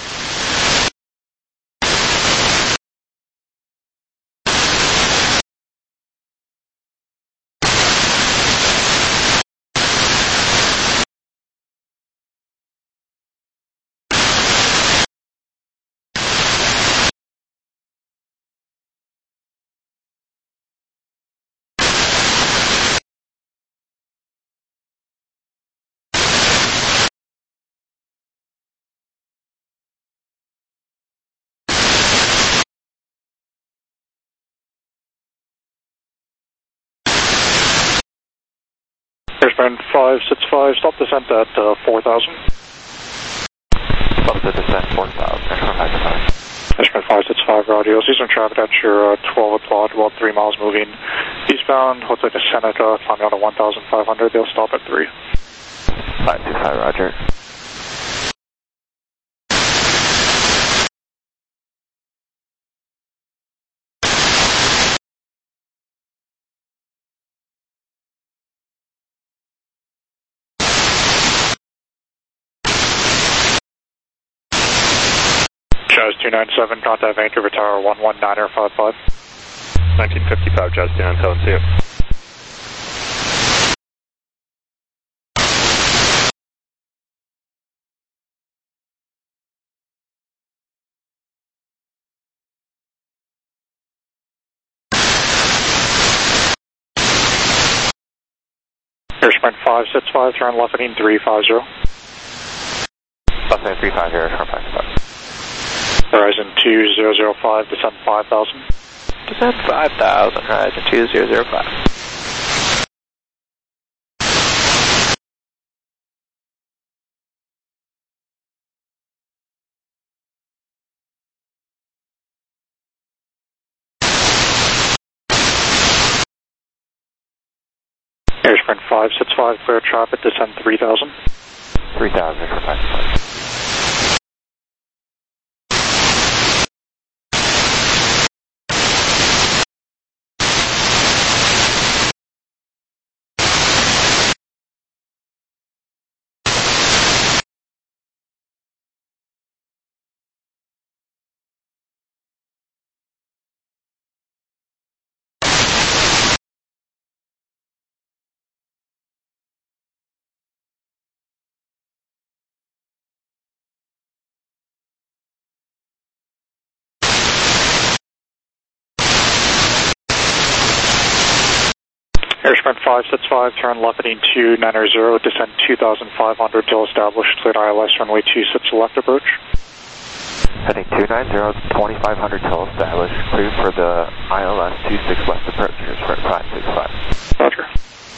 Air Sprint 565, stop descent at 4,000. Stop the descent 4,000, Air Sprint 565. Instrument 565, radio. Eastern traffic at your 12 o'clock, about 3 miles moving eastbound. Hopefully to Seneca, climbing out of 1,500. They'll stop at 3. 525, roger. Jazz 297, contact Vancouver Tower 119er55. 1955, Jazz 297, see you. Air Sprint 565, turn left heading 350. Left heading 350, Air Sprint 565. Horizon 2005, descend 5,000. Descend 5,000, Horizon 2005. Air Sprint 565, clear traffic, descend 3,000. 3,000, Air Sprint 565. Air Sprint 565, turn left heading 290, descend 2,500 till established, cleared ILS runway 26 left approach. Heading 290, 2,500 till established, cleared for the ILS 26 left approach, Air Sprint 565. Roger.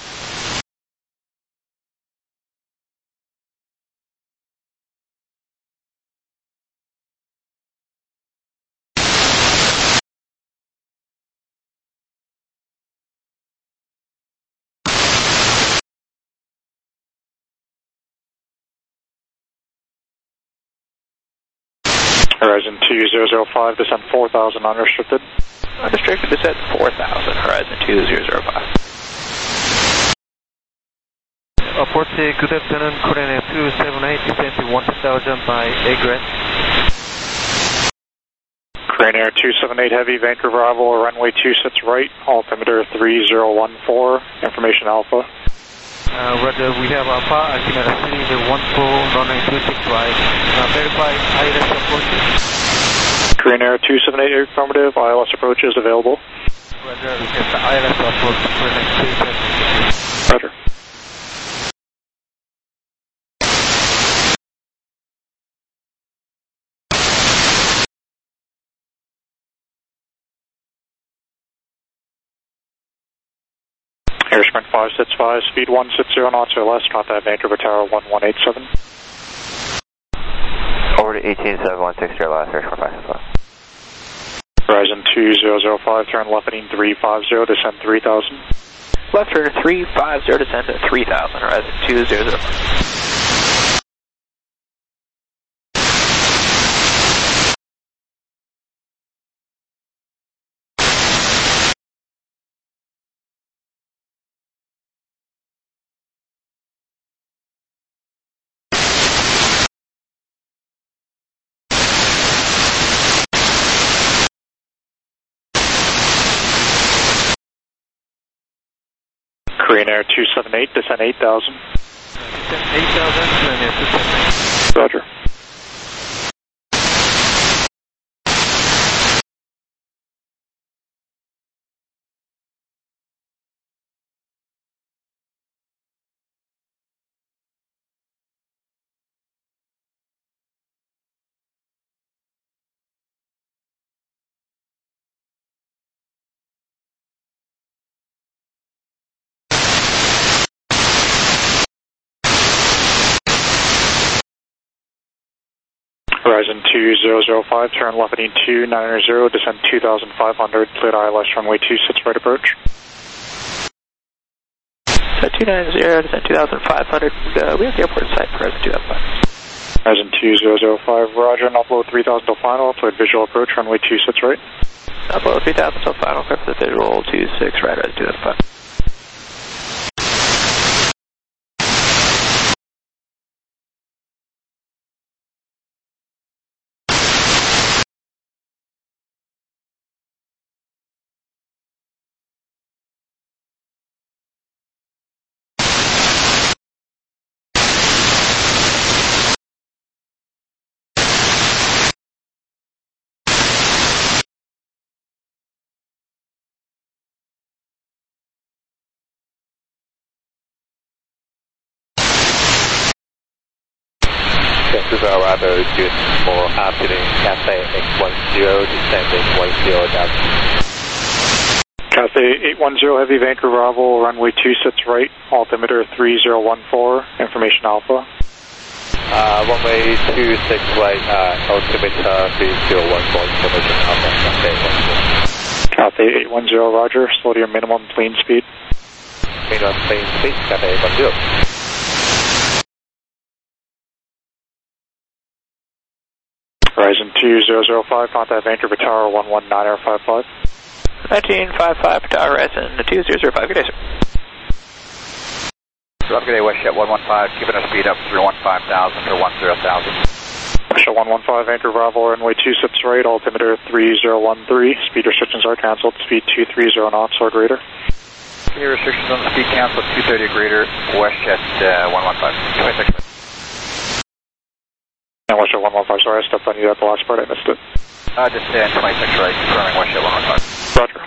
Horizon 2005, descend 4,000 unrestricted. Unrestricted descent 4,000, Horizon 2005. Porte, good afternoon, Korean Air 278, descent 1,000 by egress. Korean Air 278 Heavy, Vancouver arrival, runway 26 right, altimeter 3014, information Alpha. Roger, we have Alpha, altimeter 3014, runway 26 right. Verify ILS approaches. Korean Air 278 affirmative, ILS approach is available. Roger, we have the ILS approach, Korean Air 278. Roger. Air Sprint 565, speed 160 knots or less, contact Vancouver Tower 1187. Over to 18716 or less, Air Sprint 565. Horizon 2005, turn left heading 350, descend 3,000. Left turn 350, descend to 3,000, Horizon 2005. Korean Air 278, descend 8,000. Descend 8,000, Korean Air 278. Roger. Horizon 2005, turn left heading 290, descend 2,500, cleared ILS runway 26 right approach. 290, descend 2,500. We have the airport in sight for Horizon 2005. Horizon 2005, roger, and upload 3,000 till final, cleared visual approach, runway 26 right. Upload 3,000 till final, clear for the visual 26 right, Horizon 2005. This is our Bravo good for afternoon, Cathay 810, descending 10,000. Cathay 810, Heavy Vancouver Bravo, runway 26 right, altimeter 3014, information Alpha. Runway 26 right, altimeter 3014, information Alpha, Cathay 810, roger, slow to your minimum plane speed. Minimum plane speed, Cathay 810. Horizon 2005, contact Vancouver Tower 119.55. 1955 Tower Horizon 2005, good day, sir. Good day, WestJet 115, giving us speed up through 15,000 or 10,000. WestJet 115, Vancouver Bravo, runway 26 right, altimeter 3013, speed restrictions are cancelled, speed 230 knots or greater. Speed restrictions on the speed cancelled, 230 or greater, WestJet 115, 26. And WestJet 115, sorry, I stepped on you at the last part, I missed it. Just 26 right, confirming WestJet 115. Roger.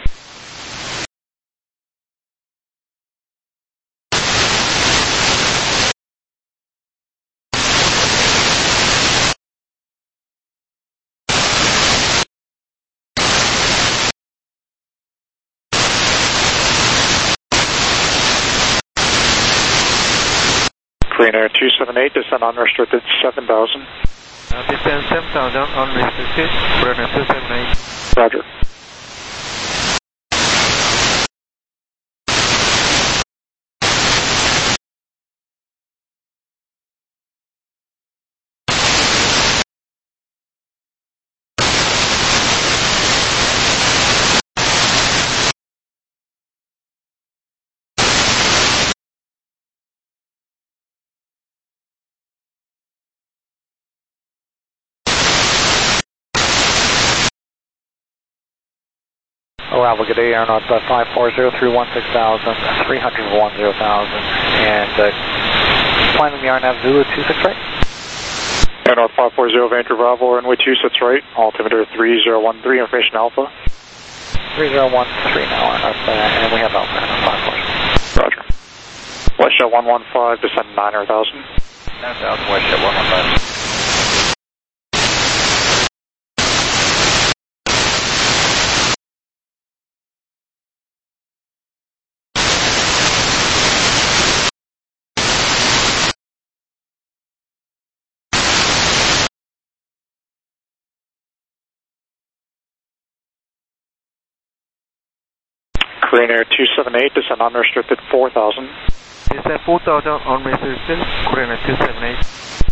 Green Air 278, descend unrestricted 7,000. Descend 7,000, unrestricted, Brunner 278. Roger. Bravo, good day, Aeronaut 540 through 16,000, 300 10,000, and climbing the RNAV Zulu 26 right. Aeronaut 540, Vancouver Bravo, runway 26 right, altimeter 3013, information Alpha. 3013 now, and we have Alpha 540. Roger. WestJet 115, descend 9,000. 9,000, WestJet 115. Green Air 278, descend unrestricted 4,000. Descend 4,000, unrestricted, Green Air 278.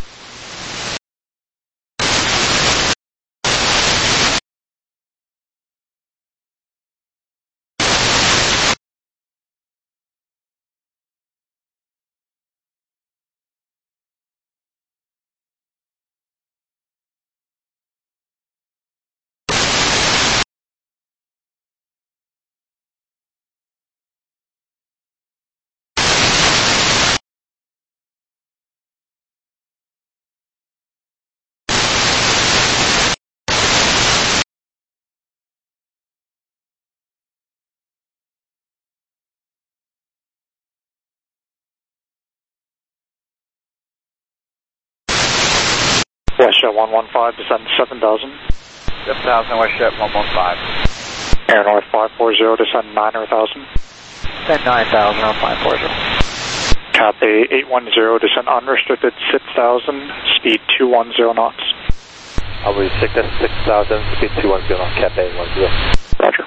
WestJet 115, descend 7,000. 7,000, WestJet 115. Aeronaut 540, descend 9,000. Descend 9,000 on 540. Cathay 810, descend unrestricted 6,000, speed 210 knots. I'll be 6,000, speed 210 on Cap A10. Roger.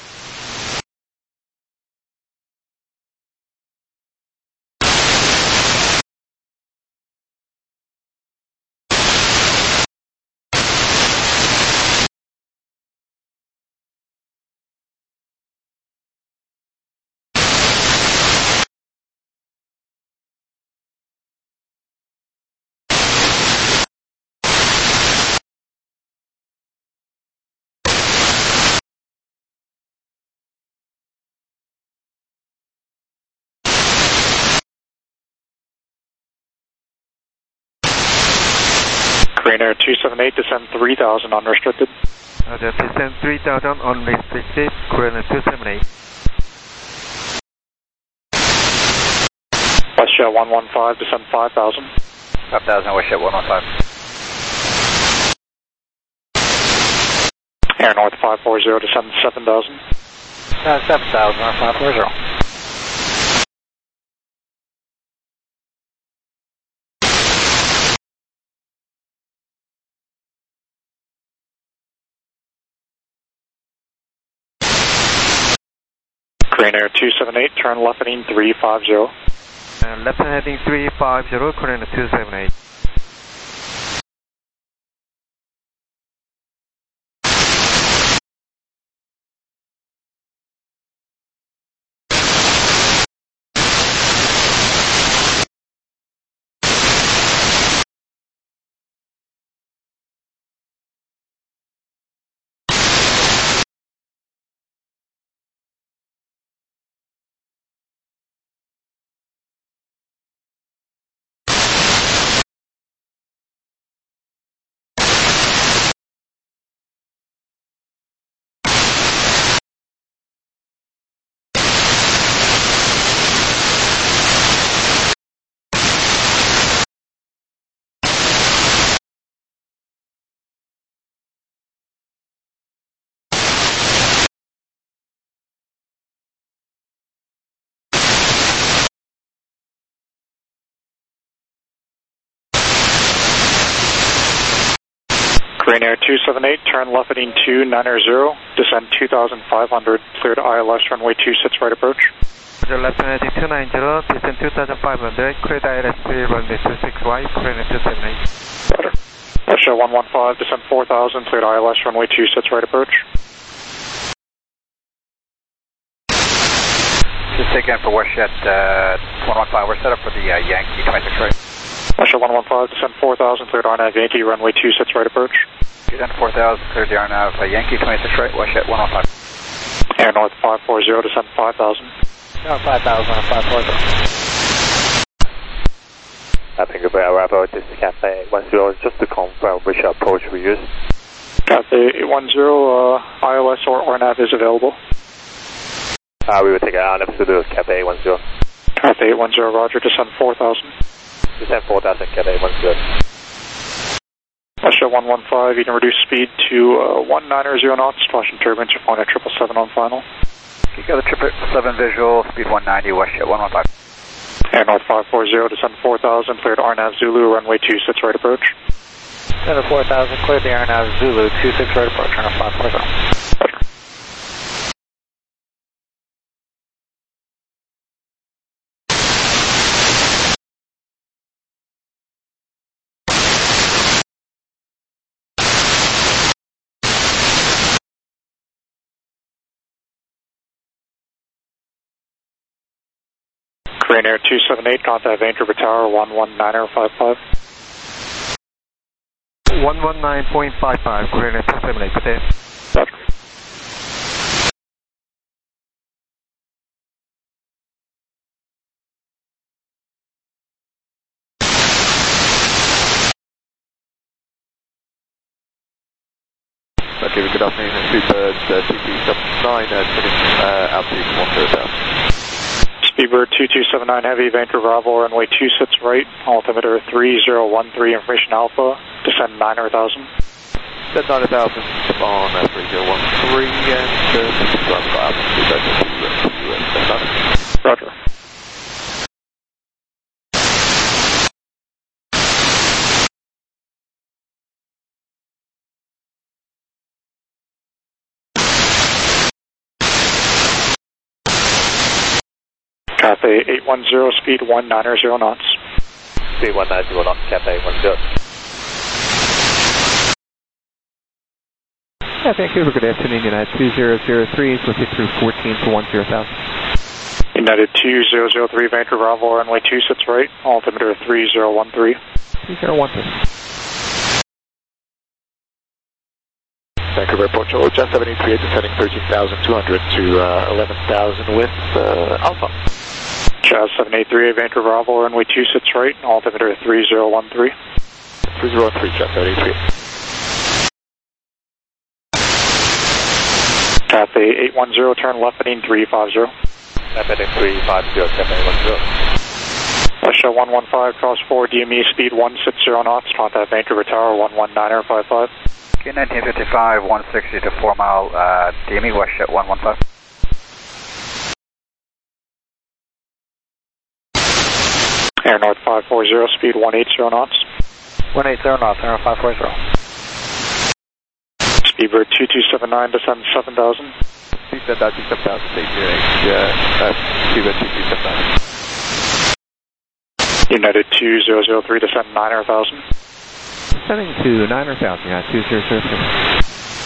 Korean Air 278, descend 3,000 unrestricted. Descend 3,000 unrestricted, Korean Air 278. WestJet 115, descend 5,000. 5,000, WestJet 115. Air North 540, descend 7,000. 7,000 on 540. Korean Air 278, turn left heading 350. Left heading 350, Korean Air 278. Korean Air 278, turn left heading 290, descend 2,500, clear to ILS runway 26 right approach. Left heading 290, descend 2,500, clear to ILS runway 26 right, Korean Air 278. Roger. WestJet 115, descend 4,000, clear to ILS runway 26 right approach. Just take in for WestJet 115, we're set up for the Yankee 26 right. WestJet 115, descend 4,000, clear to RNAV Yankee, runway 26 right approach. Descend 4,000, clear to RNAV Yankee 26 right, WestJet 115. Air North 540, descend 5,000. 5,000 on 540. Thank you for our Bravo, this is Cafe 10, just to confirm which approach we use. Cafe 10, ILS or RNAV is available. We will take an RNAV Zulu, Cafe 10. Cafe 10, roger, descend 4,000. Descend 4,000, Cafe 10. WestJet 115, you can reduce speed to 190 knots, flash and turbines, your point at 777 on final. You got the 777 visual, speed 190, WestJet 115. Air North 540, descend 4,000, cleared RNAV Zulu, runway 26 right approach. Descend 4,000, cleared the RNAV Zulu, 26 right approach, runway 540. Roger. Korean Air 278, contact Vancouver Tower 119.55. 119.55, Korean Air 278, good day. Roger. Okay, good afternoon, Speedbird TT79, altitude 10,000. Speedbird 2279 Heavy, Vancouver Bravo, runway 26 right, altimeter 3013, information Alpha, descend 9,000. Descend 9,000 on 3013 and Roger. Cathay 810, speed 190 knots. Speed 190 knots, Cathay 810. Yeah, Vancouver, good afternoon, United 2003, with you through 14 to 10,000. United 2003, Vancouver, Bravo, runway 26 right, altimeter 3013. 3013. Vancouver Airport, Jet 7838, descending 13,200 to 11,000 with Alpha. Jazz 783, Vancouver, Bravo, runway 26 right, altimeter 3013. 3013, Jet 783. Cathay 810, turn left heading 350. Left heading 350, Cathay 810. Russia 115, cross 4, DME, speed 160 knots, contact Vancouver Tower 119.55. Okay, 1955, 160 to 4 mile, DME, West Jet 115. Air North 540, speed 180 knots. 180 knots, Air North 540. Speedbird 2279, descend 7000. Descend 7,000, state Speedbird 2279. United 2003, descend 9,000. Descending to 9,000, United 2003.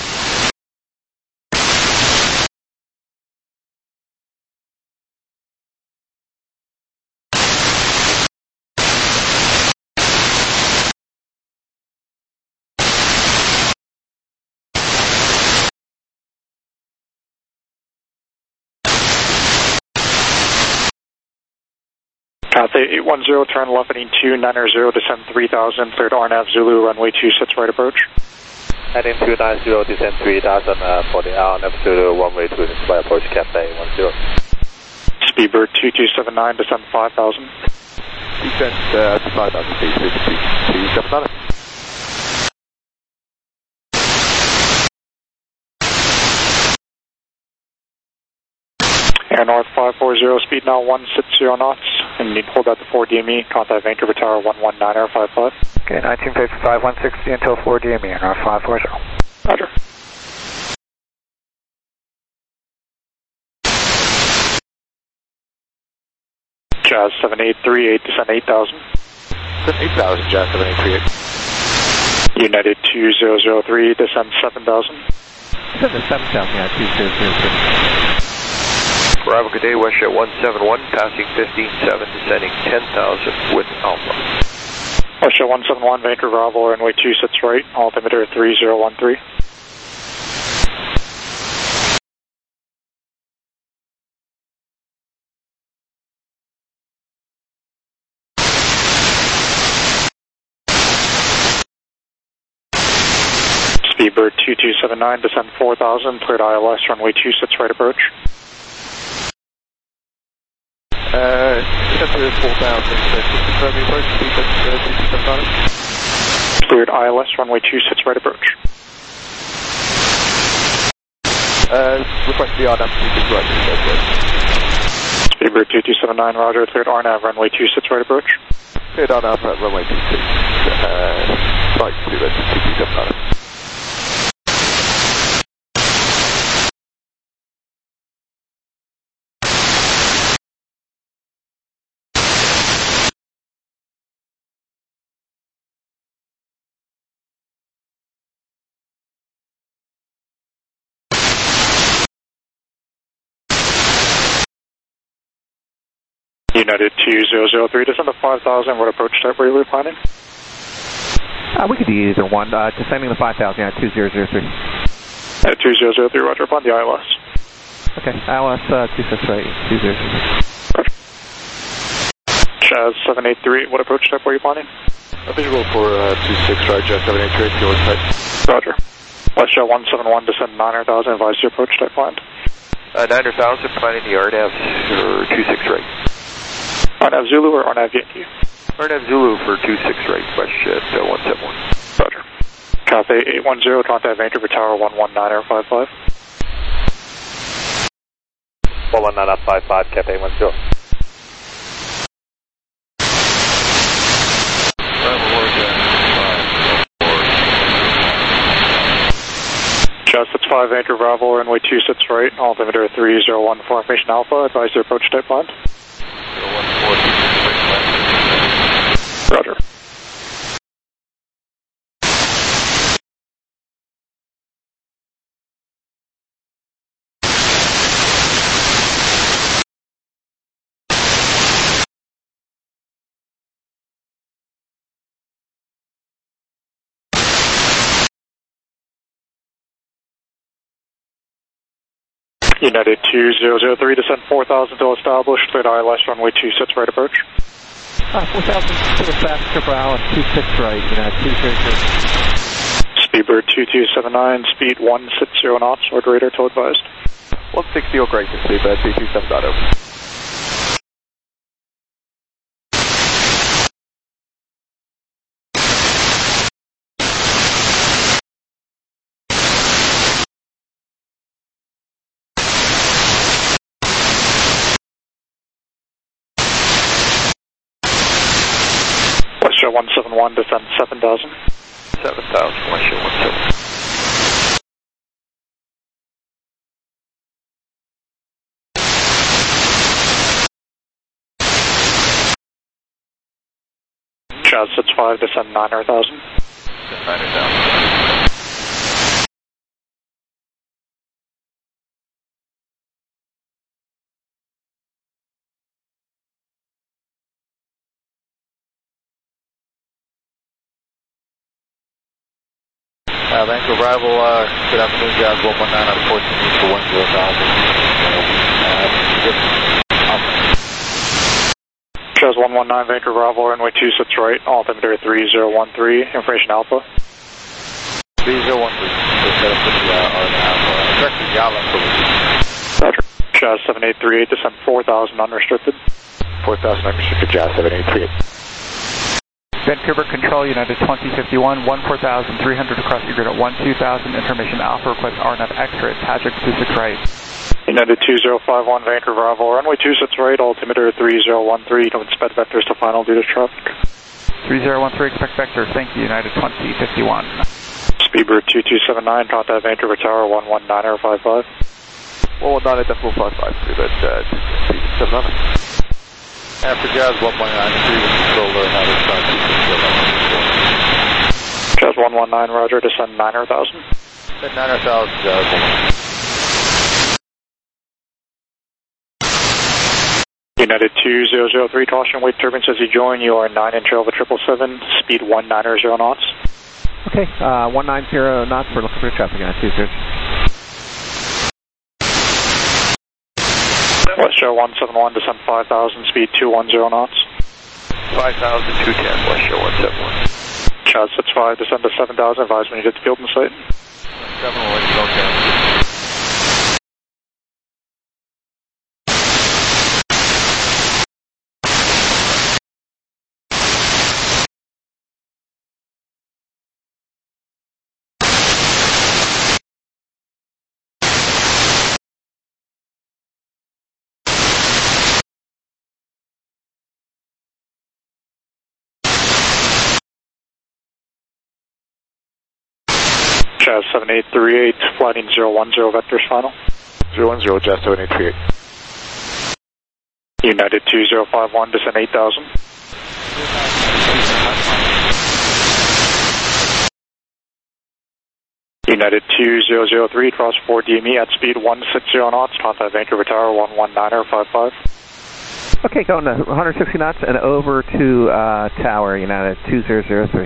Cathay 810, turn left heading 290, descend 3000, cleared RNAV Zulu, runway 26 right approach. Heading 290, descend 3000 for the RNAV Zulu, runway 26 right approach, Cathay 10. Speedbird 2279, descend 5000. Descend 5,000 feet, 279. Air North 540, speed now 160 knots, and you need to hold out to 4 DME, contact Vancouver Tower 119.55. Okay, 1955, 160 until 4 DME, Air North 540. Roger. Jazz 7838, descend 8000. Descend 8,000, Jazz 7838. United 2003, descend 7000. Descend to 7,000, United 2003. Bravo, good day, West Jet 171, passing 15.7, descending 10,000 with Alpha. West Jet 171, Vancouver, Bravo, runway 26 right, altimeter 3013. Speedbird 2279, descend 4000, cleared ILS, runway 26 right approach. Descend to 4,000, confirm the approach, Speedbird 2279. Cleared ILS, runway 26 right approach. Request the RNAV 26 right, Speedbird 2279, roger, cleared RNAV, runway 26 right approach. Cleared RNAV, runway 26, right, Speedbird 2279. United 2003, descend to 5000, what approach type were you planning? We could do either one, descending to 5,000, United 2003. 2003, roger, upon the ILS. Okay, ILS 26 right, 2003. Roger. Jazz 783, what approach type were you planning? A visual for 26 right, Jazz 783, your type. Roger. West Jet 171, descend 9,000, advise your approach type planned. 9,000, planning the RNAV 26 right. RNAV Zulu or RNAV Yankee? RNAV Zulu for 26 right, West Jet 171. Roger. Cathay 810, contact Vancouver Tower 119.55. 119.55, Cathay 10. Jazz 65, Vancouver Bravo, runway 26 right, altimeter 3014, information Alpha, advise your approach type planned. Roger. United 2003, descend 4,000 till established, cleared ILS runway 26 right approach. 4,000 to the fast triple ILS 26 right, United 200. Speedbird 2279, speed 160 knots, order radar till advised. 160 or greater, Speedbird 227.0. Westshore 171, descend 7,000. 7,000, Westshore 171. Chaz 65, descend 9,000. 9,000. Vancouver arrival, good afternoon, Jazz 119 out of 14 for 10,000. Chaz 119, Vancouver arrival, runway 26 right, altimeter 3013, information Alpha. 3013, so set up for the RNAV, correctly, the outlet for Roger. Chaz 7838, descend 4,000 unrestricted. 4,000 unrestricted, Jazz 7838. Vancouver Control, United 2051, 14,300 across your grid at 12,000, information Alpha, request RNAV X-ray, Tajik 26 right. United 2051, Vancouver arrival, runway 26 right, altimeter 3013, don't expect vectors to final due to traffic. 3013, expect vector, thank you, United 2051. Speedbird 2279, contact Vancouver Tower 119.55. 119.55, Speedbird 2279. After Jazz 119, controller, how to start Jazz 119, roger, descend 9,000. 9,000, Jazz 119. United 2003, caution, wait turbines as you join, you are 9 inch over 777, speed 190 knots. Okay, 190 knots, we're looking for traffic on 20. Westshore 171, descend 5,000, speed 210 knots. 5,210, Westshore 171. Chaz 65, descend to 7,000, advise when you get to field and site. 7, okay. Chaz 7838, flighting 010, vectors final. 010, Jazz 7838. United 2051, descend 8,000. United 2003, cross 4 DME at speed 160 knots, contact Vancouver Tower 119.55. Okay, going to 160 knots and over to Tower, United 2003.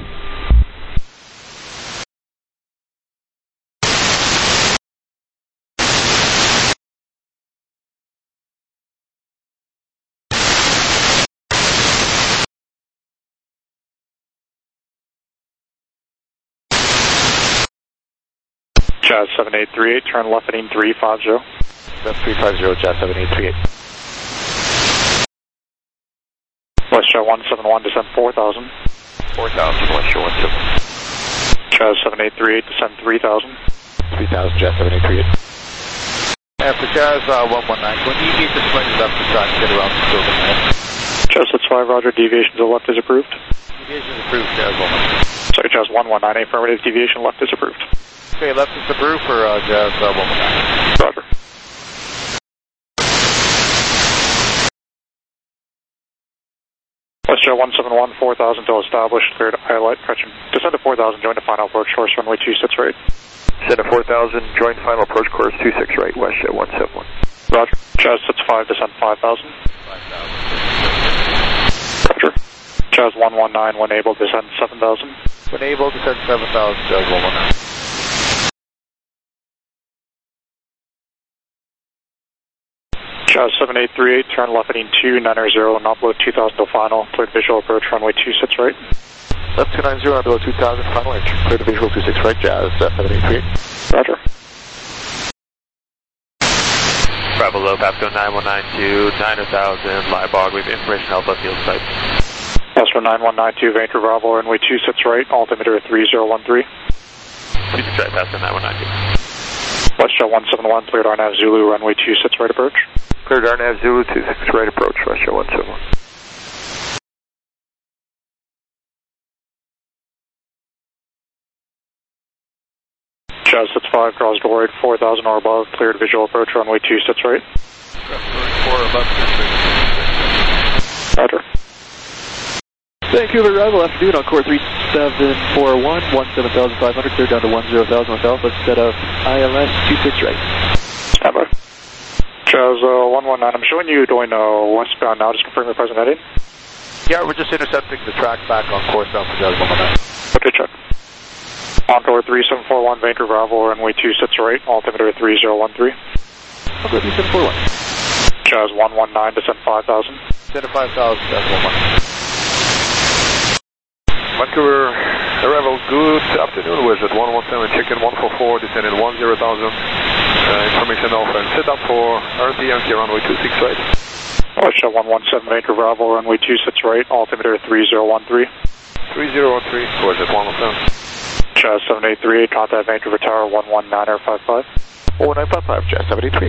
Jazz 7838, turn left heading 350. Left 350, Jazz 7838. Westshore 171, descend 4,000. 4,000, Westshore 171. Jazz 7838, descend 3,000. 3,000, Jazz 7838. After Jazz 119, when you need to swing left to try and get around the building, man. Jazz 65, roger, deviation to the left is approved. Deviation is approved, Jazz 119. Sorry, Jazz 119, affirmative, deviation left is approved. Okay, left is approved for Jazz 119. Roger. WestJet 171, 4,000 till established, cleared highlight, correction. Descend to 4,000, join the final approach course, runway 26 right. Descend to 4,000, join final approach course 26 right, WestJet 171. Roger. Jazz 65, descend 5,000. 5,000. Roger. Jazz 119, when able, descend 7,000. When able, descend 7,000, Jazz 119. Jazz 7838, turn left heading 290, not below 2,000 till final, cleared visual approach, runway 26 right. Left 290, not below 2,000, final entry, cleared visual 26 right, Jazz 7838. Roger. Bravo low, Pasco 9192, 9,000, live bog with information Alpha field site. Pasco 9192, Vancouver Bravo, runway 26 right, altimeter 3013. 26 right, Pasco 9192. WestJet 171, cleared RNAV Zulu, runway 26 right approach. Cleared RNAV Zulu, 26 right approach, WestJet 171. Jazz 65, cross Droid, 4,000 or above, cleared visual approach, runway 26 right. Roger. Vancouver arrival afternoon on core 3741, 17,500, cleared down to 10,000 with Alpha, set up ILS 26 right. Standby. Jazz 119, I'm showing you going westbound now, just confirm your present heading. Yeah, we're just intercepting the track back on course down for Jazz 119. Okay, check. Encore 3741, Vancouver Bravo, runway 26 right, altimeter 3013. Encore 3741. Jazz 119, descend 5,000. Descend to 5,000, Jazz 119. Vancouver arrival, good afternoon, WestJet 117, chicken 144, descending 10,000, information Alpha, and set up for RPMC runway 26 right. WestJet 117, Vancouver Bravo, runway 26 right, altimeter 3013. 3013, WestJet 117. Jazz 7838, contact Vancouver Tower 11955. 1955, Jazz 7838.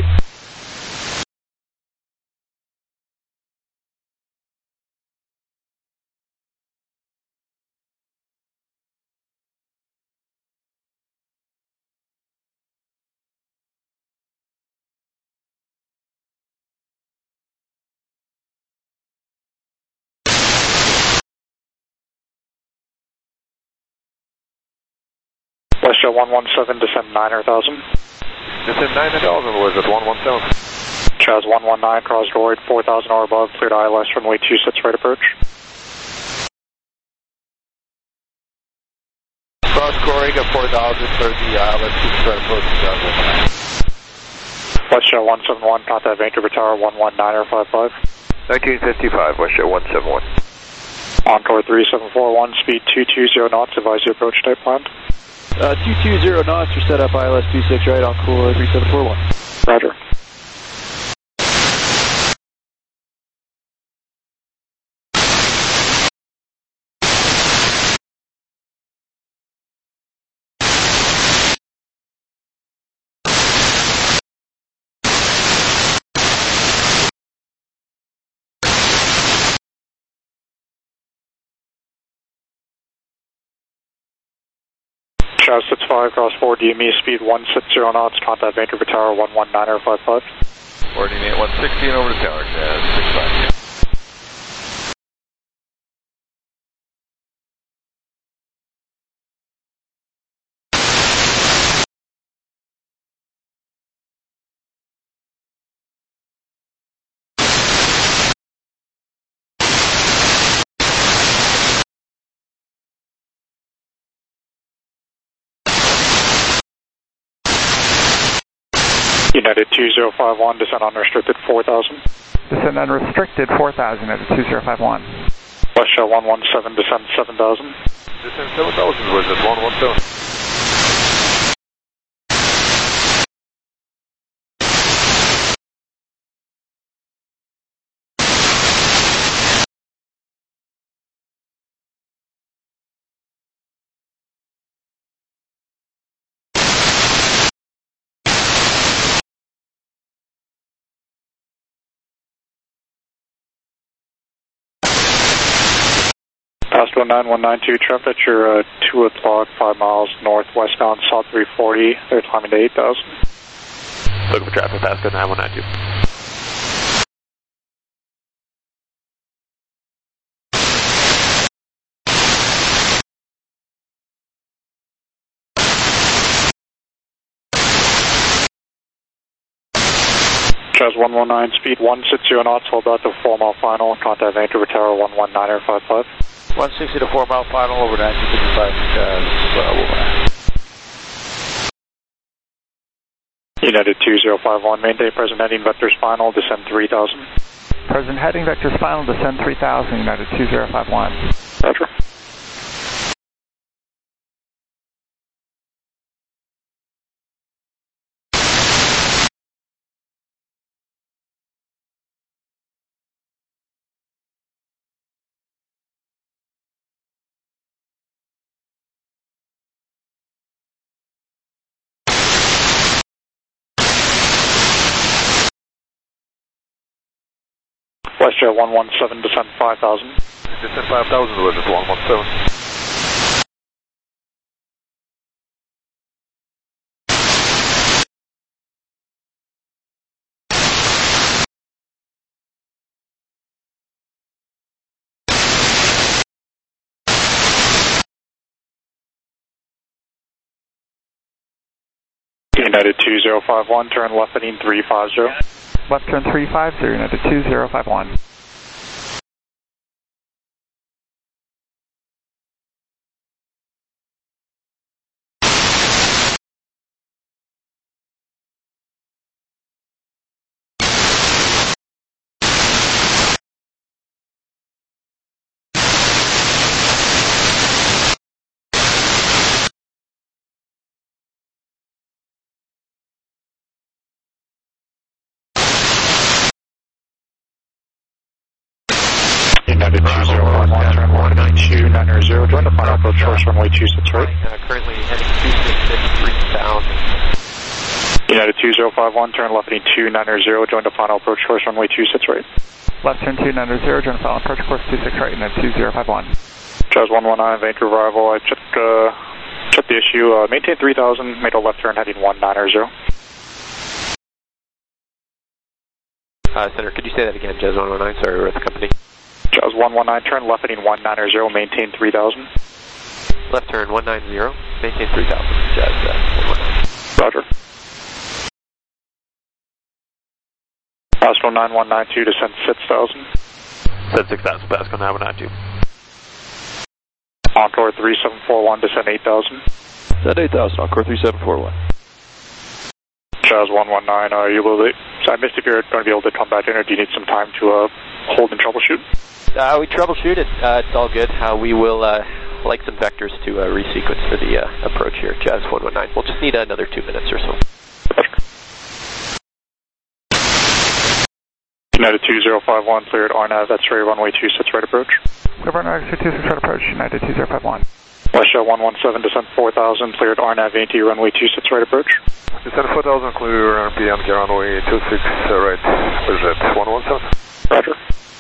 WestJet 117, descend 9,000. Descend 9,000, WestJet 117. Jazz 119, cross Droid, 4,000 or above, cleared ILS, runway 26 right approach. Cross Corriga 4,000, 30, ILS 26 right approach, Jazz 119. WestJet 171, contact Vancouver Tower 11955. 1955, WestJet 171. Encore 3741, speed 220 knots, advise you approach type planned. 220 knots, you're set up ILS 26 right, Encore 3741. Roger. Jazz 65, cross 4 DME, speed 160 knots, contact Vancouver Tower 11955. Coordinate 160 and over to tower, Jazz 65. United 2051, descend unrestricted 4,000. Descend unrestricted 4,000 at 2051. WestJet 117, descend 7,000. Descend 7,000, WestJet 117. Pasco 9192, traffic at your 2 o'clock, 5 miles northwestbound, South 340, they're climbing to 8,000. Looking for traffic, Pasco 9192. Jazz 119, speed 160 knots, hold out to 4 mile final, contact Vancouver Tower 119.55. 160 to 4 mile final, over 1955, United 2051, maintain present heading vectors final, descend 3000. Present heading vectors final, descend 3000, United 2051. Roger. WestJet 117, descend 5000. Descend 5000, WestJet 117. United 2051, turn left heading 350. Left turn 350, United 2051. United 2051, turn 192.90, join the final approach course runway 26 right. Currently heading 266, 3000. United 2051, turn left heading 290, join the final approach course runway 26 right. Left turn 290, join the final approach course 26 right, United 2051. Jazz 119, Vancouver arrival, I checked the issue, maintain 3000, made a left turn heading 190. Center, could you say that again, Jazz 119? Sorry, we're at the company. Jazz 119, turn left heading 190, maintain 3000. Left turn 190, maintain 3000, Jazz 119. Roger. Pascal 9192, descend 6000. Descend 6000, Pascal 9192. Encore 3741, descend 8000. Descend 8000, Encore 3741. Jazz 119, I missed if you're going to be able to come back in, or do you need some time to hold and troubleshoot? We troubleshoot it. It's all good. We will like some vectors to resequence for the approach here, Jazz 119. We'll just need another 2 minutes or so. United 2051, cleared RNAV, X-ray runway 26 right approach. Clear runway 26 right approach, United 2051. WestJet 117, descend 4000, cleared RNAV AT runway 26 right approach. Descend 4000, clear RPM, runway 26 right, WestJet 117. Roger.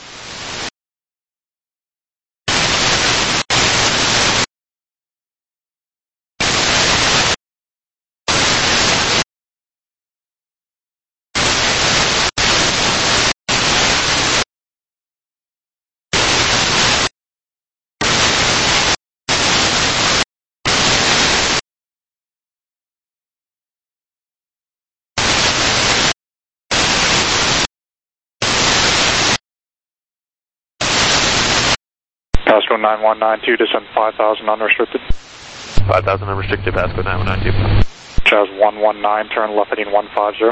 Pasco 9192, descend 5000 unrestricted. 5000 unrestricted, Pasco 9192. Jazz 119, turn left heading 150.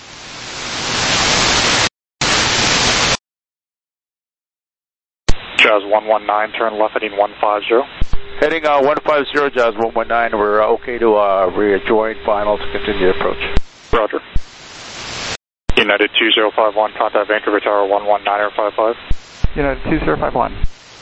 Jazz 119, turn left heading 150. Heading 150, Jazz 119, we're okay to rejoin final to continue the approach. Roger. United 2051, contact Vancouver Tower 119.55. United 2051.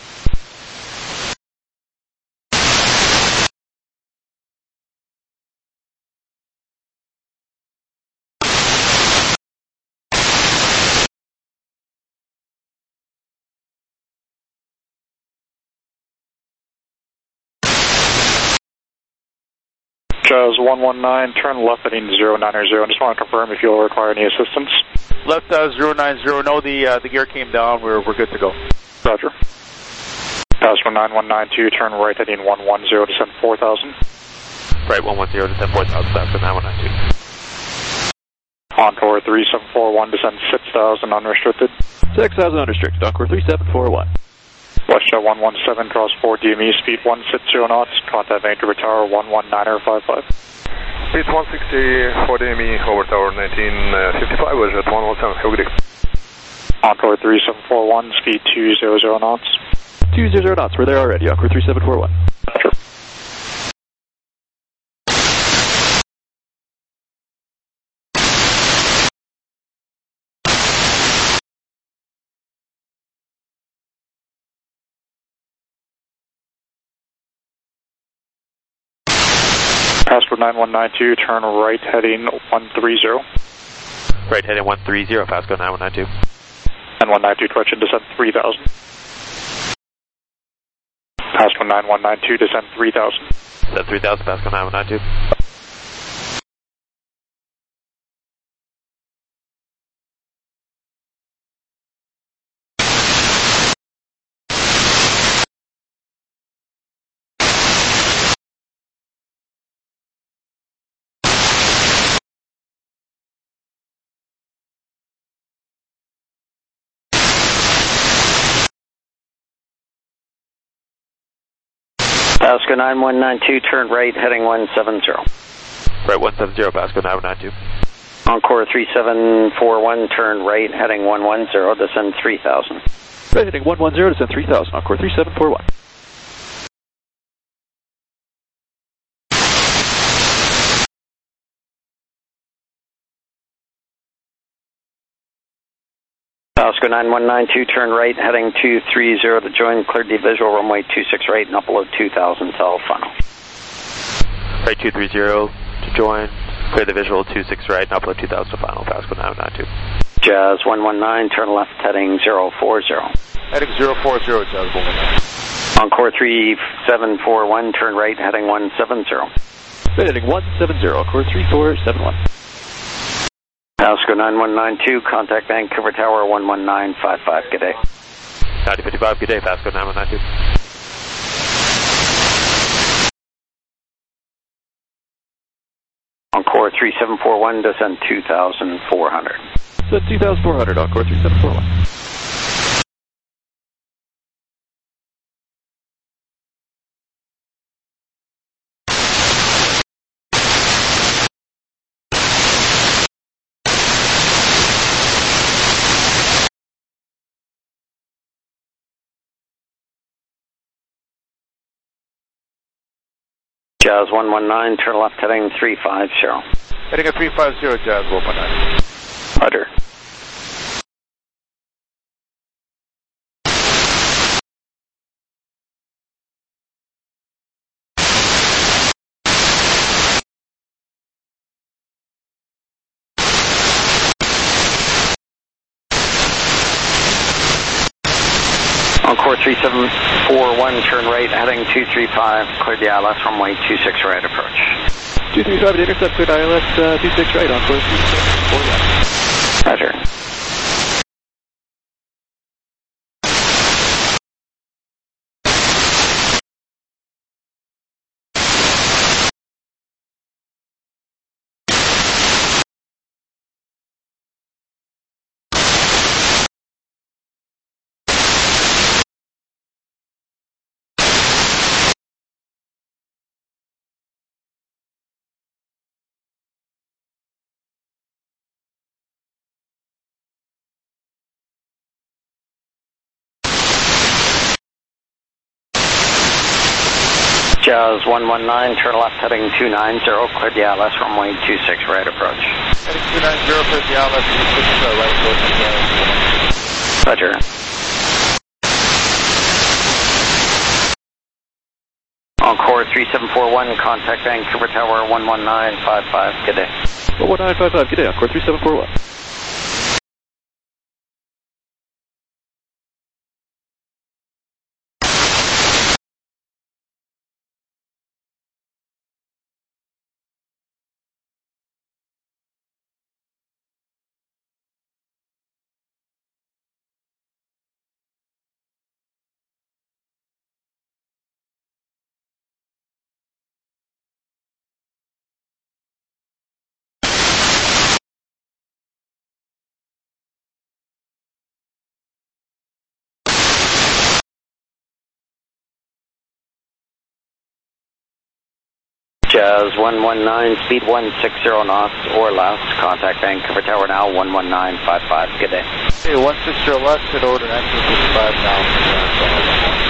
Jazz 119, turn left heading 090. I just want to confirm if you'll require any assistance. Left 090, no, the gear came down, we're good to go. Roger. Pasco 9192, turn right heading 110, descend 4000. Right 110, descend 4000, Pasco 9192. Encore 3741, descend 6,000 unrestricted. 6,000 unrestricted, Encore 3741. WestJet 117, cross 4 DME, speed 160 knots, contact Vancouver Tower 119.55. Speed 160, 4 DME, over Tower 1955, WestJet 117, have a good day. Encore 3741, speed 200 knots. 200 knots, we're there already, Encore 3741. Sure. Passport 9192, turn right heading 130. Right heading 130, Pasco 9192. And 192, correction, descend 3,000. Pasco 9192, descend 3,000. Descend 3,000, Pasco 9192. Pasco 9192, turn right, heading 170. Right 170, Pasco 9192. Encore 3741, turn right, heading 110, descend 3000. Right heading 110, descend 3000, Encore 3741. Pasco 9192, turn right, heading 230 to join, cleared the visual runway 26 right and upload 2000 till final. Right 230 to join, clear the visual 26 right and upload 2000 to final, Pasco 992. Jazz 119, turn left, heading 040. Heading 040, Jazz 119. Encore 3741, turn right, heading 170. Right heading 170, Encore 3471. Pasco 9192, contact Vancouver Tower 11955, good day. 9055, good day, Pasco 9192. Encore 3741, descend 2400. Descend 2400, Encore 3741. Jazz 119, turn left, heading 350. Heading a 350, Jazz 119. Roger. Encore 3741, turn right, heading 235, cleared the ILS runway 26 right approach. 235 to intercept, cleared ILS 26 right, Encore 3741. Roger. Jazz 119, turn left, heading 290, cleared the ILS runway 26 right approach. Heading 290, cleared the ILS 26 right approach. Roger. Encore 3741, contact Vancouver Tower 11955, good day. 11955, good day, Encore 3741. Jazz 119, speed 160 knots or less. Contact Vancouver Tower now, 11955. Good day. Okay, 160 or less, hit order 1965 now.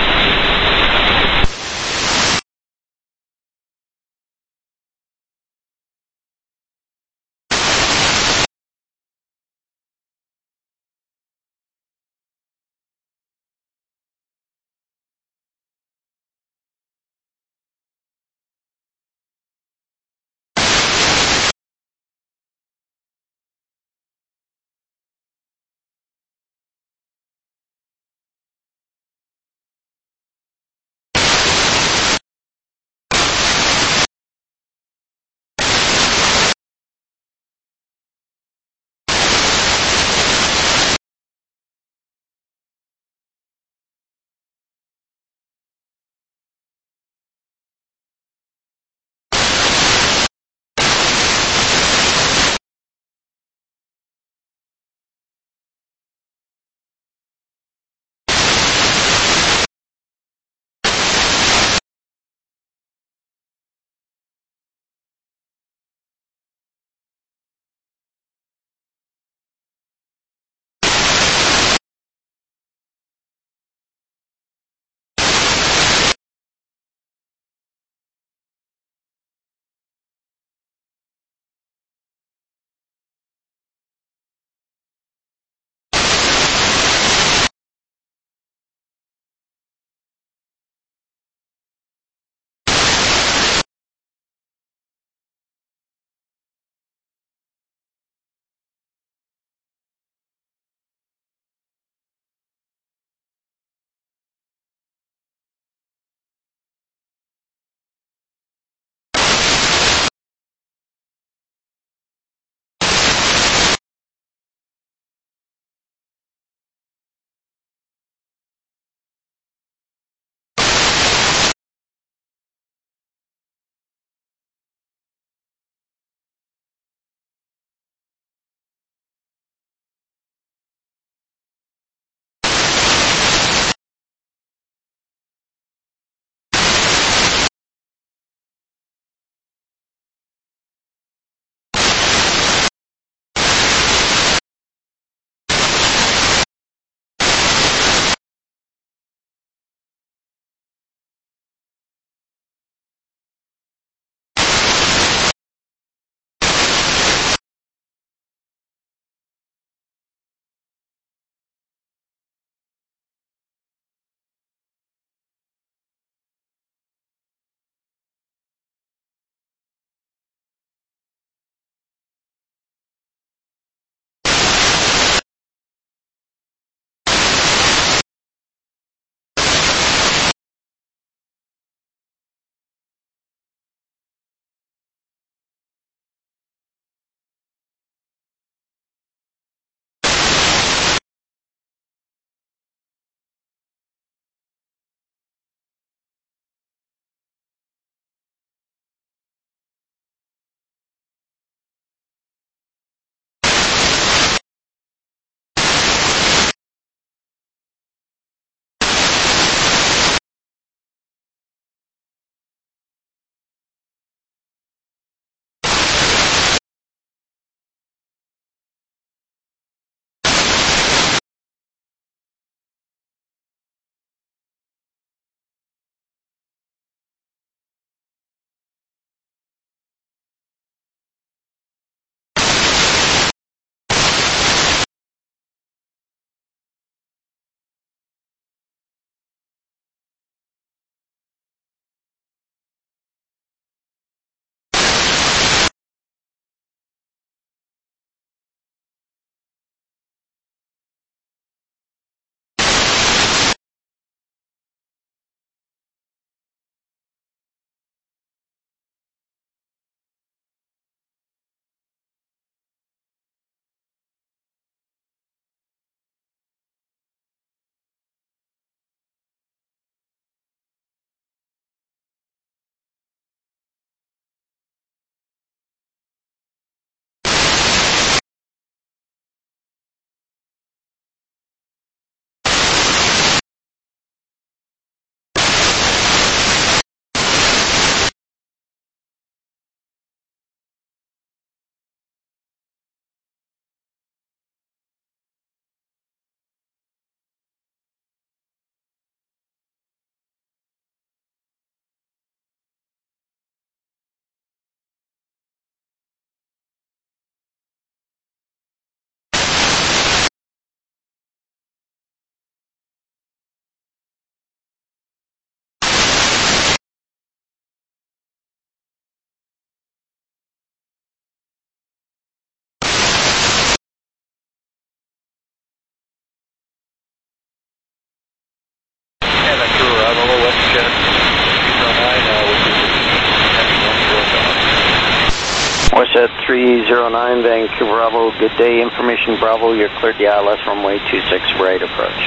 Westjet 309, Vancouver Bravo, good day. Information Bravo, you're cleared the ILS runway 26 right approach.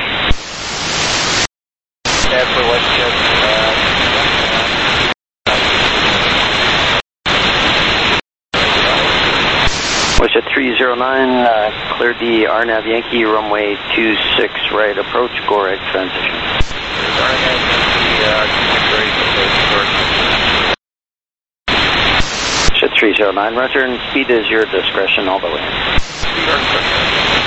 And for Westjet, Westjet 309, cleared the RNAV Yankee runway 26 right approach, GOREG transition. RNAV Yankee, 309, roger, and speed is your discretion all the way.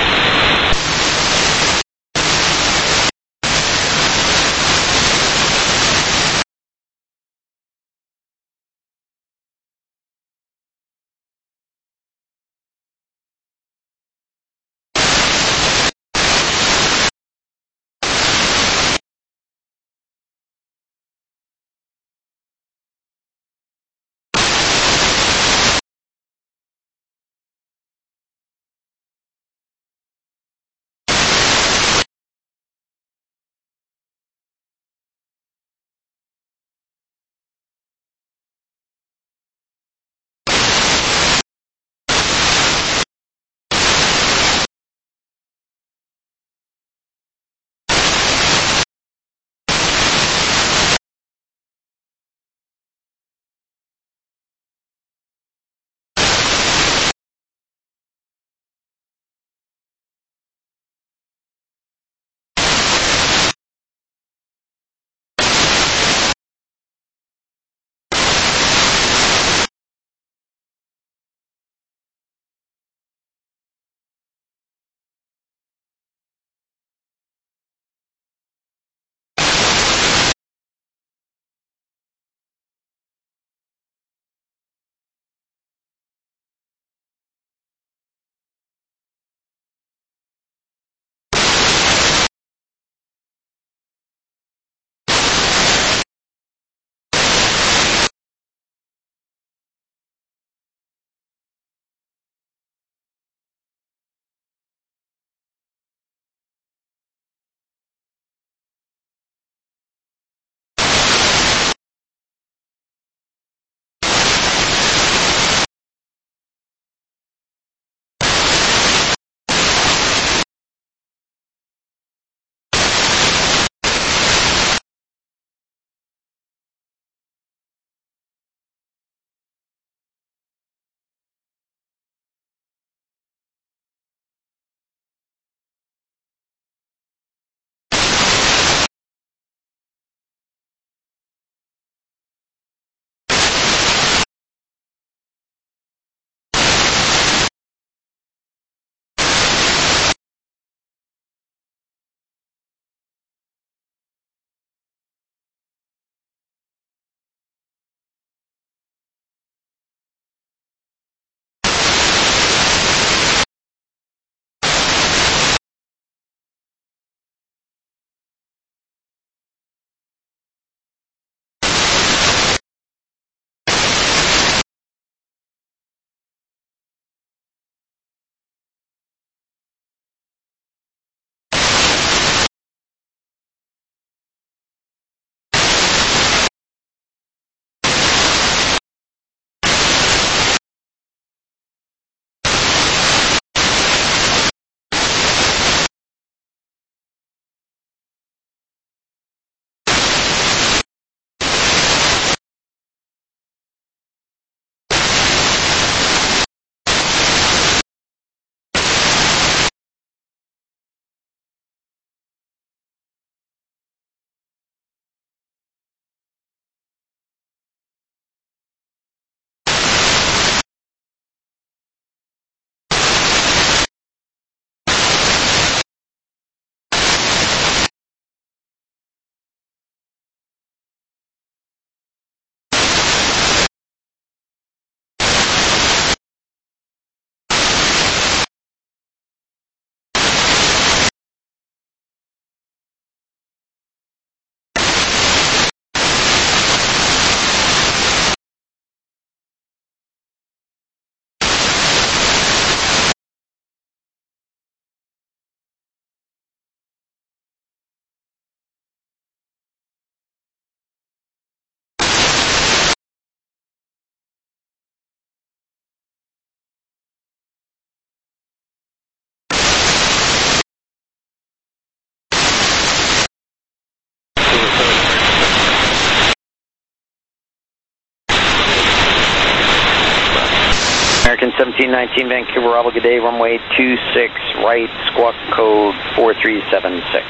1719 Vancouver, Bravo, good day, runway 26 right, squawk code 4376.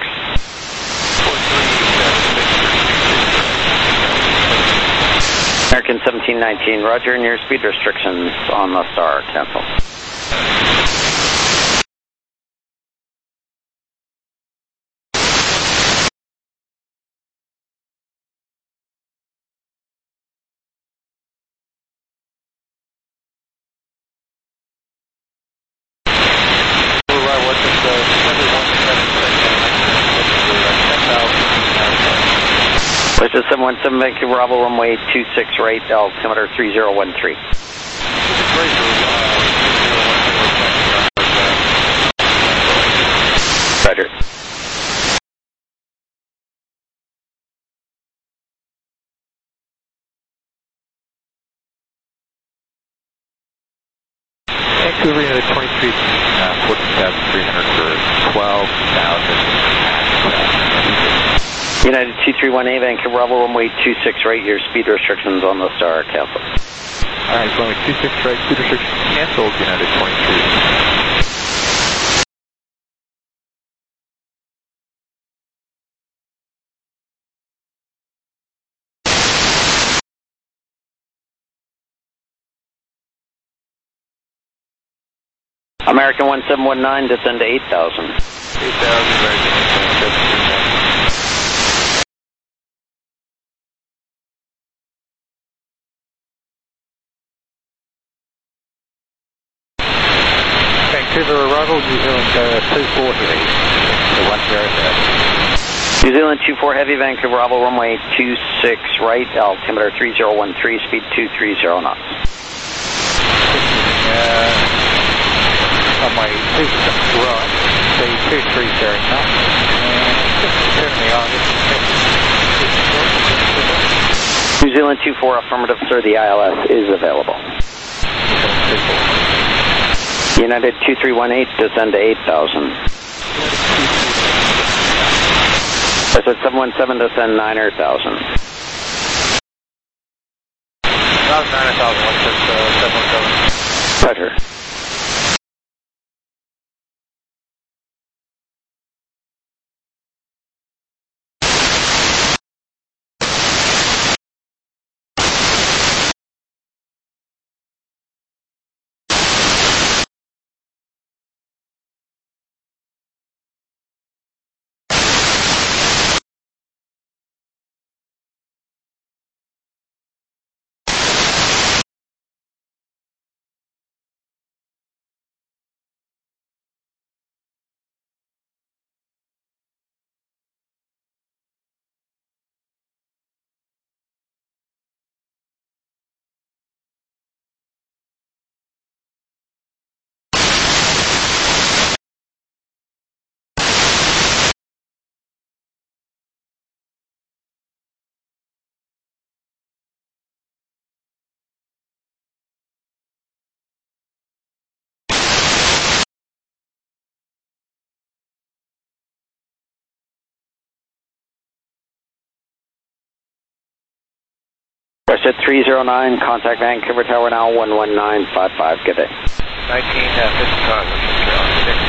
American 1719, roger, and your speed restrictions on the Star, cancel. This is 717 Vancouver, Bravo, runway 26 right, altimeter 3013. Roger. Vancouver, United 23, 14,300 for 12,000. United 231A, Vancouver, Bravo, runway 26 right, your speed restrictions on the Star, cancel. Alright, runway 26 right, speed restrictions canceled, United 23. American 1719, descend to 8,000. 8,000, right, Vancouver arrival, New Zealand 24 heavy. New Zealand 24 heavy, Vancouver, Bravo, runway 26 right, altimeter 3013, speed 230 knots. On my right, the 230 knots. Turn me on. New Zealand 24 affirmative, sir, the ILS is available. United 2318, descend to 8,000. I said 717, descend 9,000. 9,000, 717. Pleasure. At 309, contact Vancouver Tower now, 11955, good day. 1955.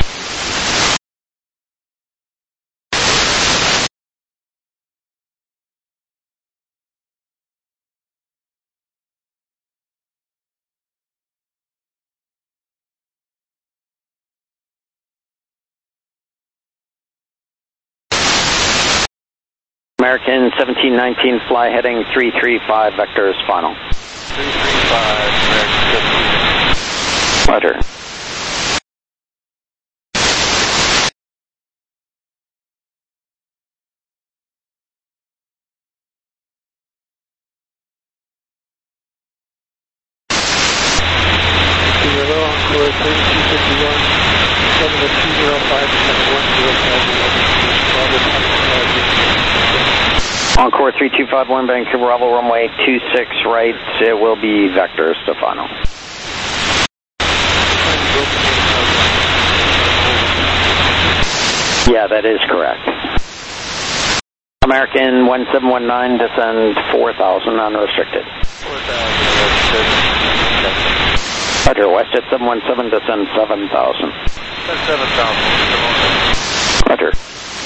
American 1719, fly heading 335, vectors final. 335, American 17. Roger. Encore 3251, Vancouver, Bravo, runway 26 right, it will be vectors to final. Yeah, that is correct. American 1719, descend 4,000, unrestricted. 4,000, Roger, WestJet 717, descend 7,000. Descend 7,000. Roger.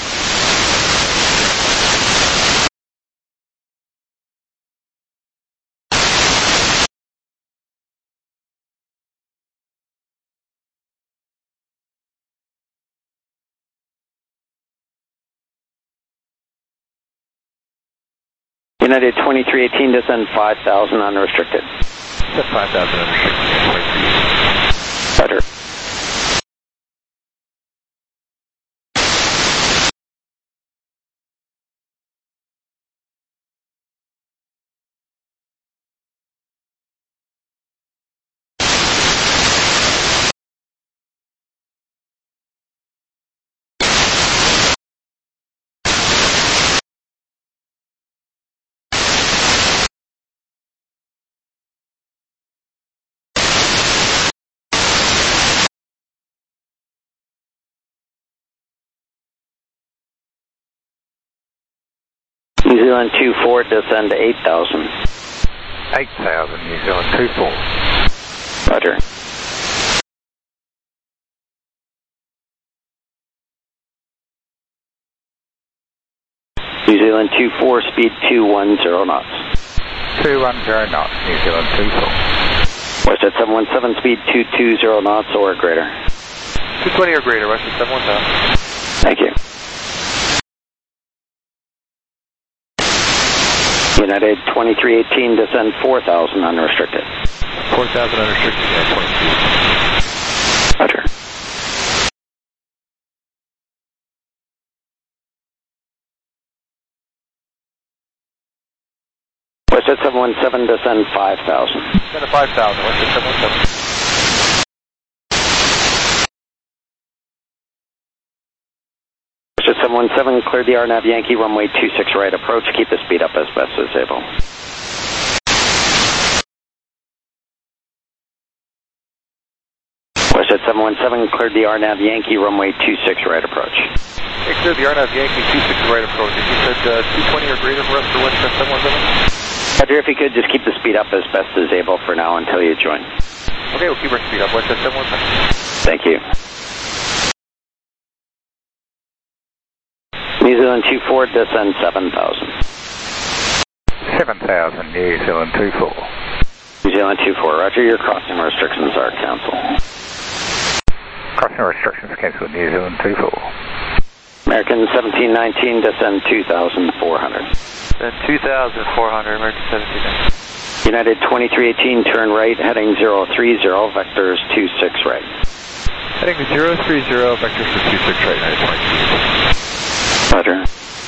United 2318, descend 5,000 unrestricted. Descend 5,000 unrestricted. Roger. New Zealand 24, descend 8,000. 8,000, New Zealand 24. Roger. New Zealand 24, speed 210 knots. 210 knots, New Zealand 24. WestJet 717, speed 220 knots or greater. 220 or greater, WestJet 717. Thank you. United 2318, descend 4,000 unrestricted. 4,000 unrestricted, yeah, 22. Roger. WestJet 717, descend 5,000. Descend 5,000, WestJet 717. WestJet 717, clear the RNAV Yankee, runway 26 right approach. Keep the speed up as best as able. WestJet 717, cleared the RNAV Yankee, runway 26 right approach. Hey, cleared the RNAV Yankee, 26 right approach. You said 220 or greater for us for WestJet 717? Roger, if you could just keep the speed up as best as able for now until you join. Okay, we'll keep our speed up, WestJet 717. Thank you. New Zealand 24, descend 7,000. 7,000, New Zealand 24. New Zealand 24, roger, your crossing restrictions are canceled. Crossing restrictions canceled, New Zealand 24. American 1719, descend 2,400. Then 2,400, American 1719. United 2318, turn right, heading 030, vectors 26 right. Heading 030, vectors for 26 right, United 2318. Roger.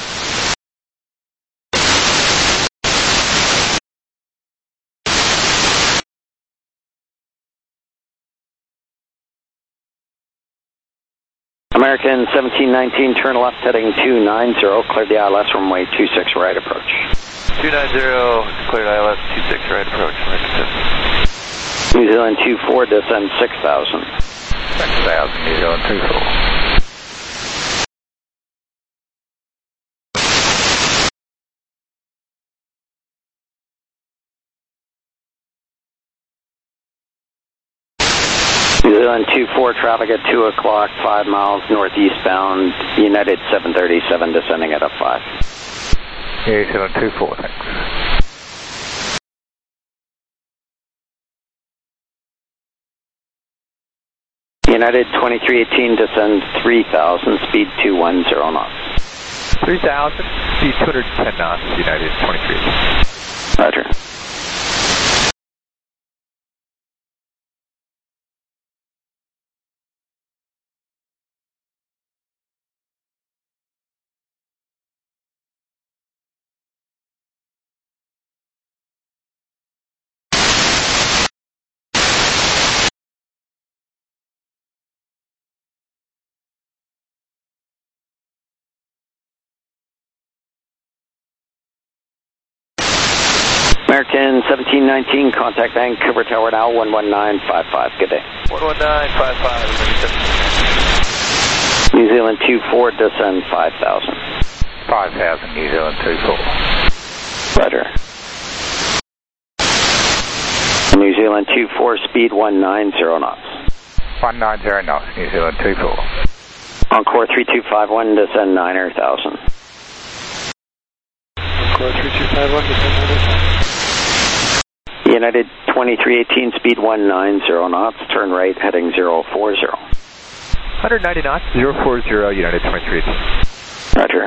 American 1719, turn left, heading 290, clear the ILS runway 26 right approach. 290, cleared ILS 26 right approach, New Zealand 24, descend 6,000. 6,000, New Zealand 24. New Zealand 24, traffic at 2 o'clock, 5 miles northeastbound, United 737, descending at F5. New Zealand 24, thanks. United 2318, descend 3,000, speed 210 knots. 3,000, speed 210 knots, United 2318. Roger. American 1719, contact Vancouver Tower now, 11955. Good day. 11955. New Zealand 24, descend 5,000. 5,000, New Zealand 24. Roger. New Zealand Zealand 24, speed 190 knots. 190 knots, New Zealand 24. Encore 3251, descend 9,000. Encore 3251, descend 9,000. United 2318, speed 190 knots, turn right, heading 040. 190 knots, 040, United 2318. Roger.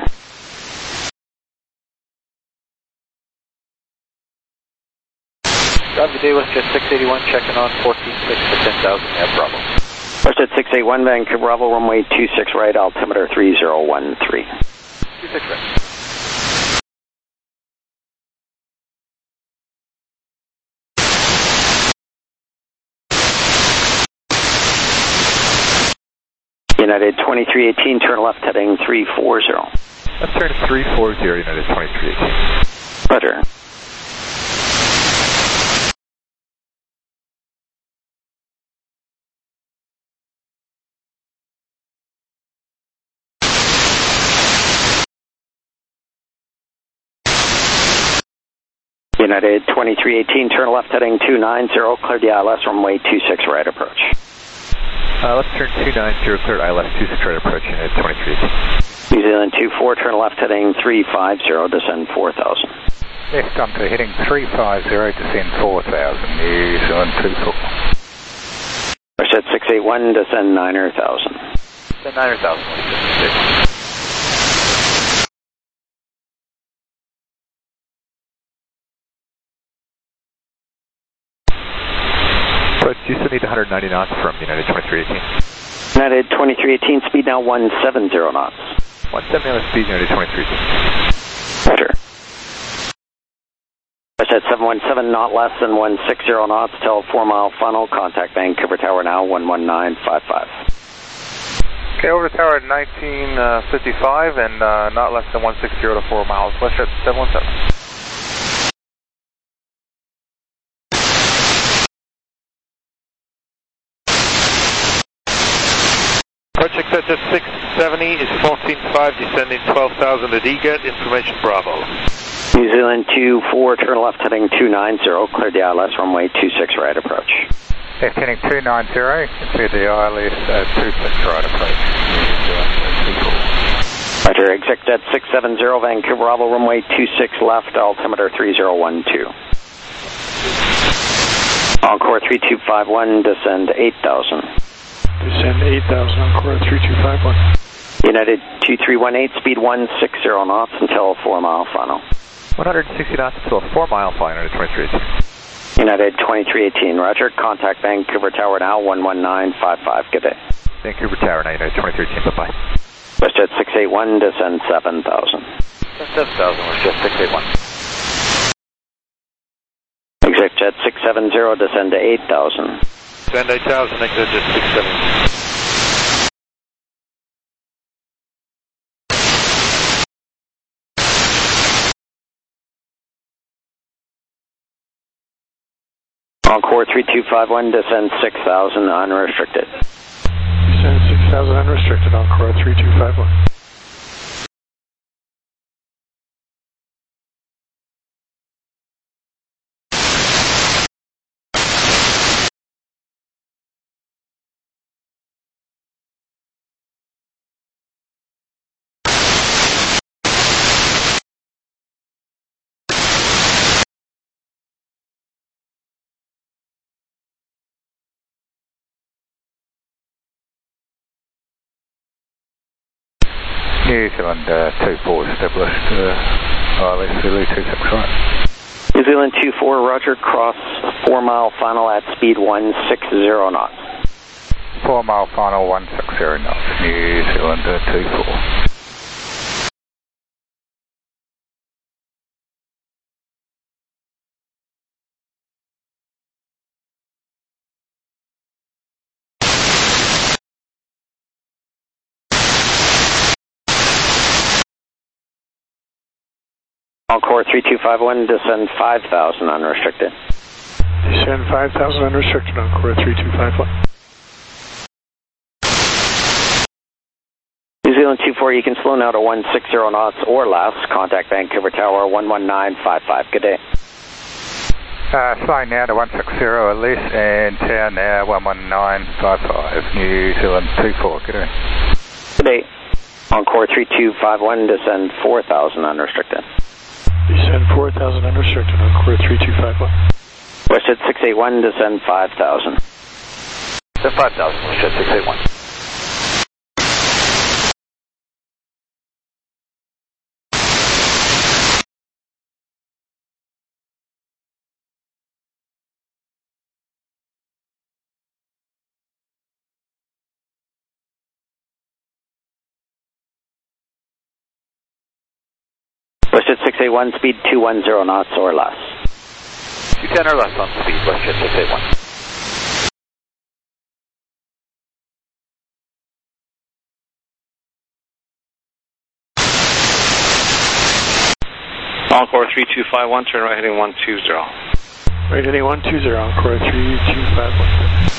Roger, day WestJet 681, checking on 14.6 to 10,000 at Bravo. WestJet 681, Vancouver Bravo, runway 26 right, altimeter 3013. 26 right. United 2318, turn left, heading 340. Let's turn 340, United 2318. Roger. United 2318, turn left, heading 290, clear the ILS, runway 26 right approach. Let's turn 290, clear ILS 26 right approach, United 2318. New Zealand 24, turn left, heading 350, descend 4,000. Left onto heading 350, descend 4,000, New Zealand 24. WestJet 681, descend 9,000. Descend 9,000. But you still need 190 knots from United 2318. United 2318, speed now 170 knots. 170 knots speed, United 2318. Roger. WestJet 717, not less than 160 knots till 4 mile funnel. Contact Vancouver Tower now, 11955. Okay, over to tower 1955 and not less than 160 to 4 miles. WestJet 717. Project at 670 is 14.5, descending 12,000 at EGET, information Bravo. New Zealand 24, turn left heading 290, clear the ILS, runway 26 right approach. Left heading 290, clear the ILS 26 right approach. Roger, exit at 670, Vancouver Bravo, runway 26 left, altimeter 3012. Encore 3251, descend 8,000. Descend 8,000, Encore 3251. United 2318, speed 160 knots until 4 mile final. 160 knots until 4 mile final, United 2318. United 2318, roger. Contact Vancouver Tower now, 11955. Good day. Vancouver Tower now, United 2318, bye-bye. WestJet 681, descend 7,000. Descend 7,000, WestJet 681. ExitJet 670, descend to 8,000. Descend 8,000, ExitJet 670. Encore 3251, descend 6,000, unrestricted. Descend 6,000, unrestricted, Encore 3251. New Zealand 24 established, ILS Zulu 26 right. New Zealand 24, roger, cross 4 mile final at speed 160 knots. 4 mile final 160 knots, New Zealand 24. Encore 3251, descend 5,000, unrestricted. Descend 5,000, unrestricted, Encore 3251. New Zealand 24, you can slow now to 160 knots or less. Contact Vancouver Tower, 11955. Good day. Flying now to 160 at least, and town now 11955, New Zealand 24, good day. Good day. Encore 3251, descend 4,000 unrestricted. Descend 4,000 unrestricted, Encore 3251. Wested 681, descend 5,000. Descend 5,000, Wested 681. Wested 681, speed 210 knots or less. 210 or less on speed, Wested 681. Encore 3251, turn right heading 120. Right heading 120, Encore 3251.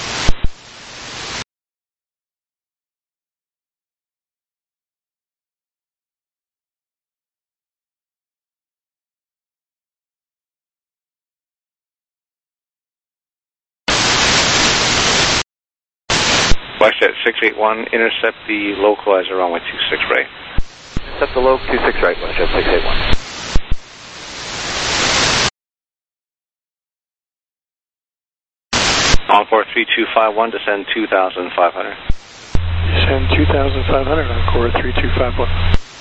Wested 681, intercept the localizer runway 26 right. Intercept the low 26 right, Wested 681. Encore 3251, descend 2,500. Descend 2,500, Encore 3251.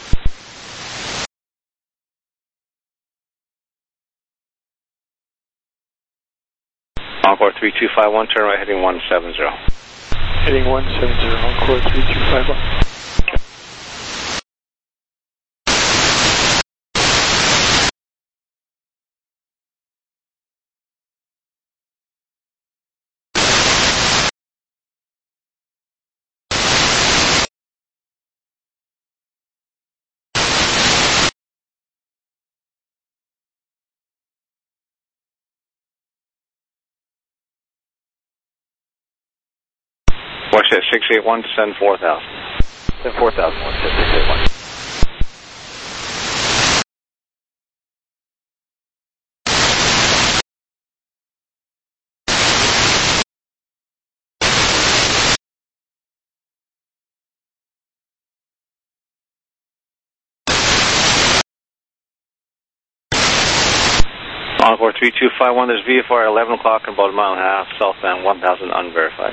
Encore 3251, turn right heading 170. Heading 170, Encore 3251. Wested 681, descend 4,000. Descend 4,000, Wested 681. Encore 3251, there's VFR 11 o'clock and about a mile and a half, southbound 1,000 unverified.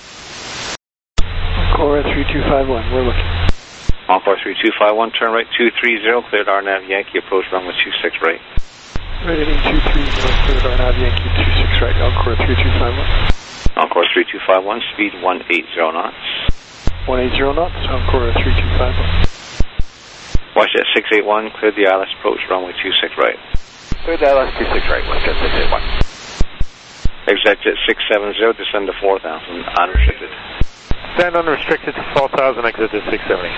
Encore 3251, we're looking. Encore 3251, turn right 230, cleared RNAV Yankee, approach runway 26 right. Right heading 230, cleared RNAV Yankee 26 right, Encore 3251. Encore 3251, speed 180 knots. 180 knots, Encore 3251. Wested 681, cleared the ILS approach runway 26 right. Cleared the ILS 26 right, Wested 681. Exit 670, descend to 4,000, unrestricted. Stand unrestricted to 4,000, exit to 670.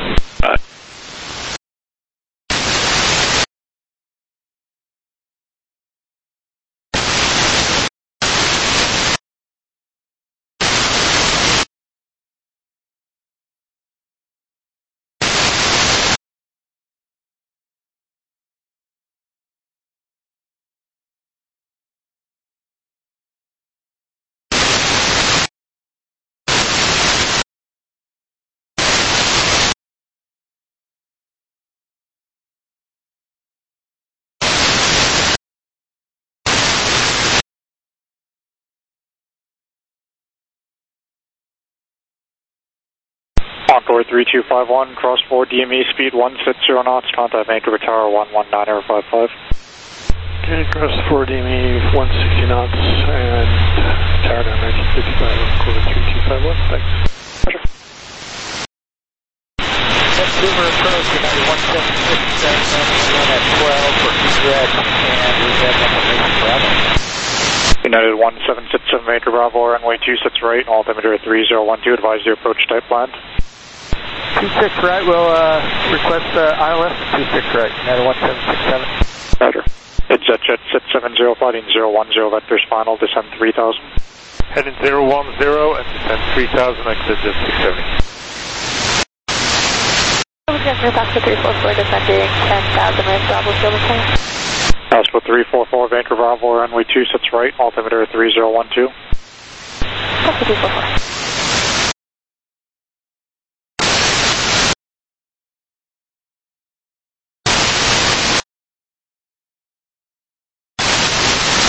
Encore 3251, cross 4 DME, speed 160 knots, contact Vancouver Tower 119.55. Okay, cross 4 DME, 160 knots, and Tower down 1955, Encore 3251, thanks. Roger. Vancouver approach, United 176, at 12 for egress, and we have information Bravo. United 1767, Vancouver Bravo, runway 26 right, altimeter 3012, advise the approach type land. 26 right, we'll request ILS 26 right, United 1767. Roger. It's jet 670, fighting 010, vectors final, descend 3000. Heading 010 and descend 3000, exit to 670. We're going to Foxtrot 344, descending 10,000 right, Bravo, still the same. Passport 344, Vancouver Bravo, runway 26 right, altimeter 3012. Passport 344.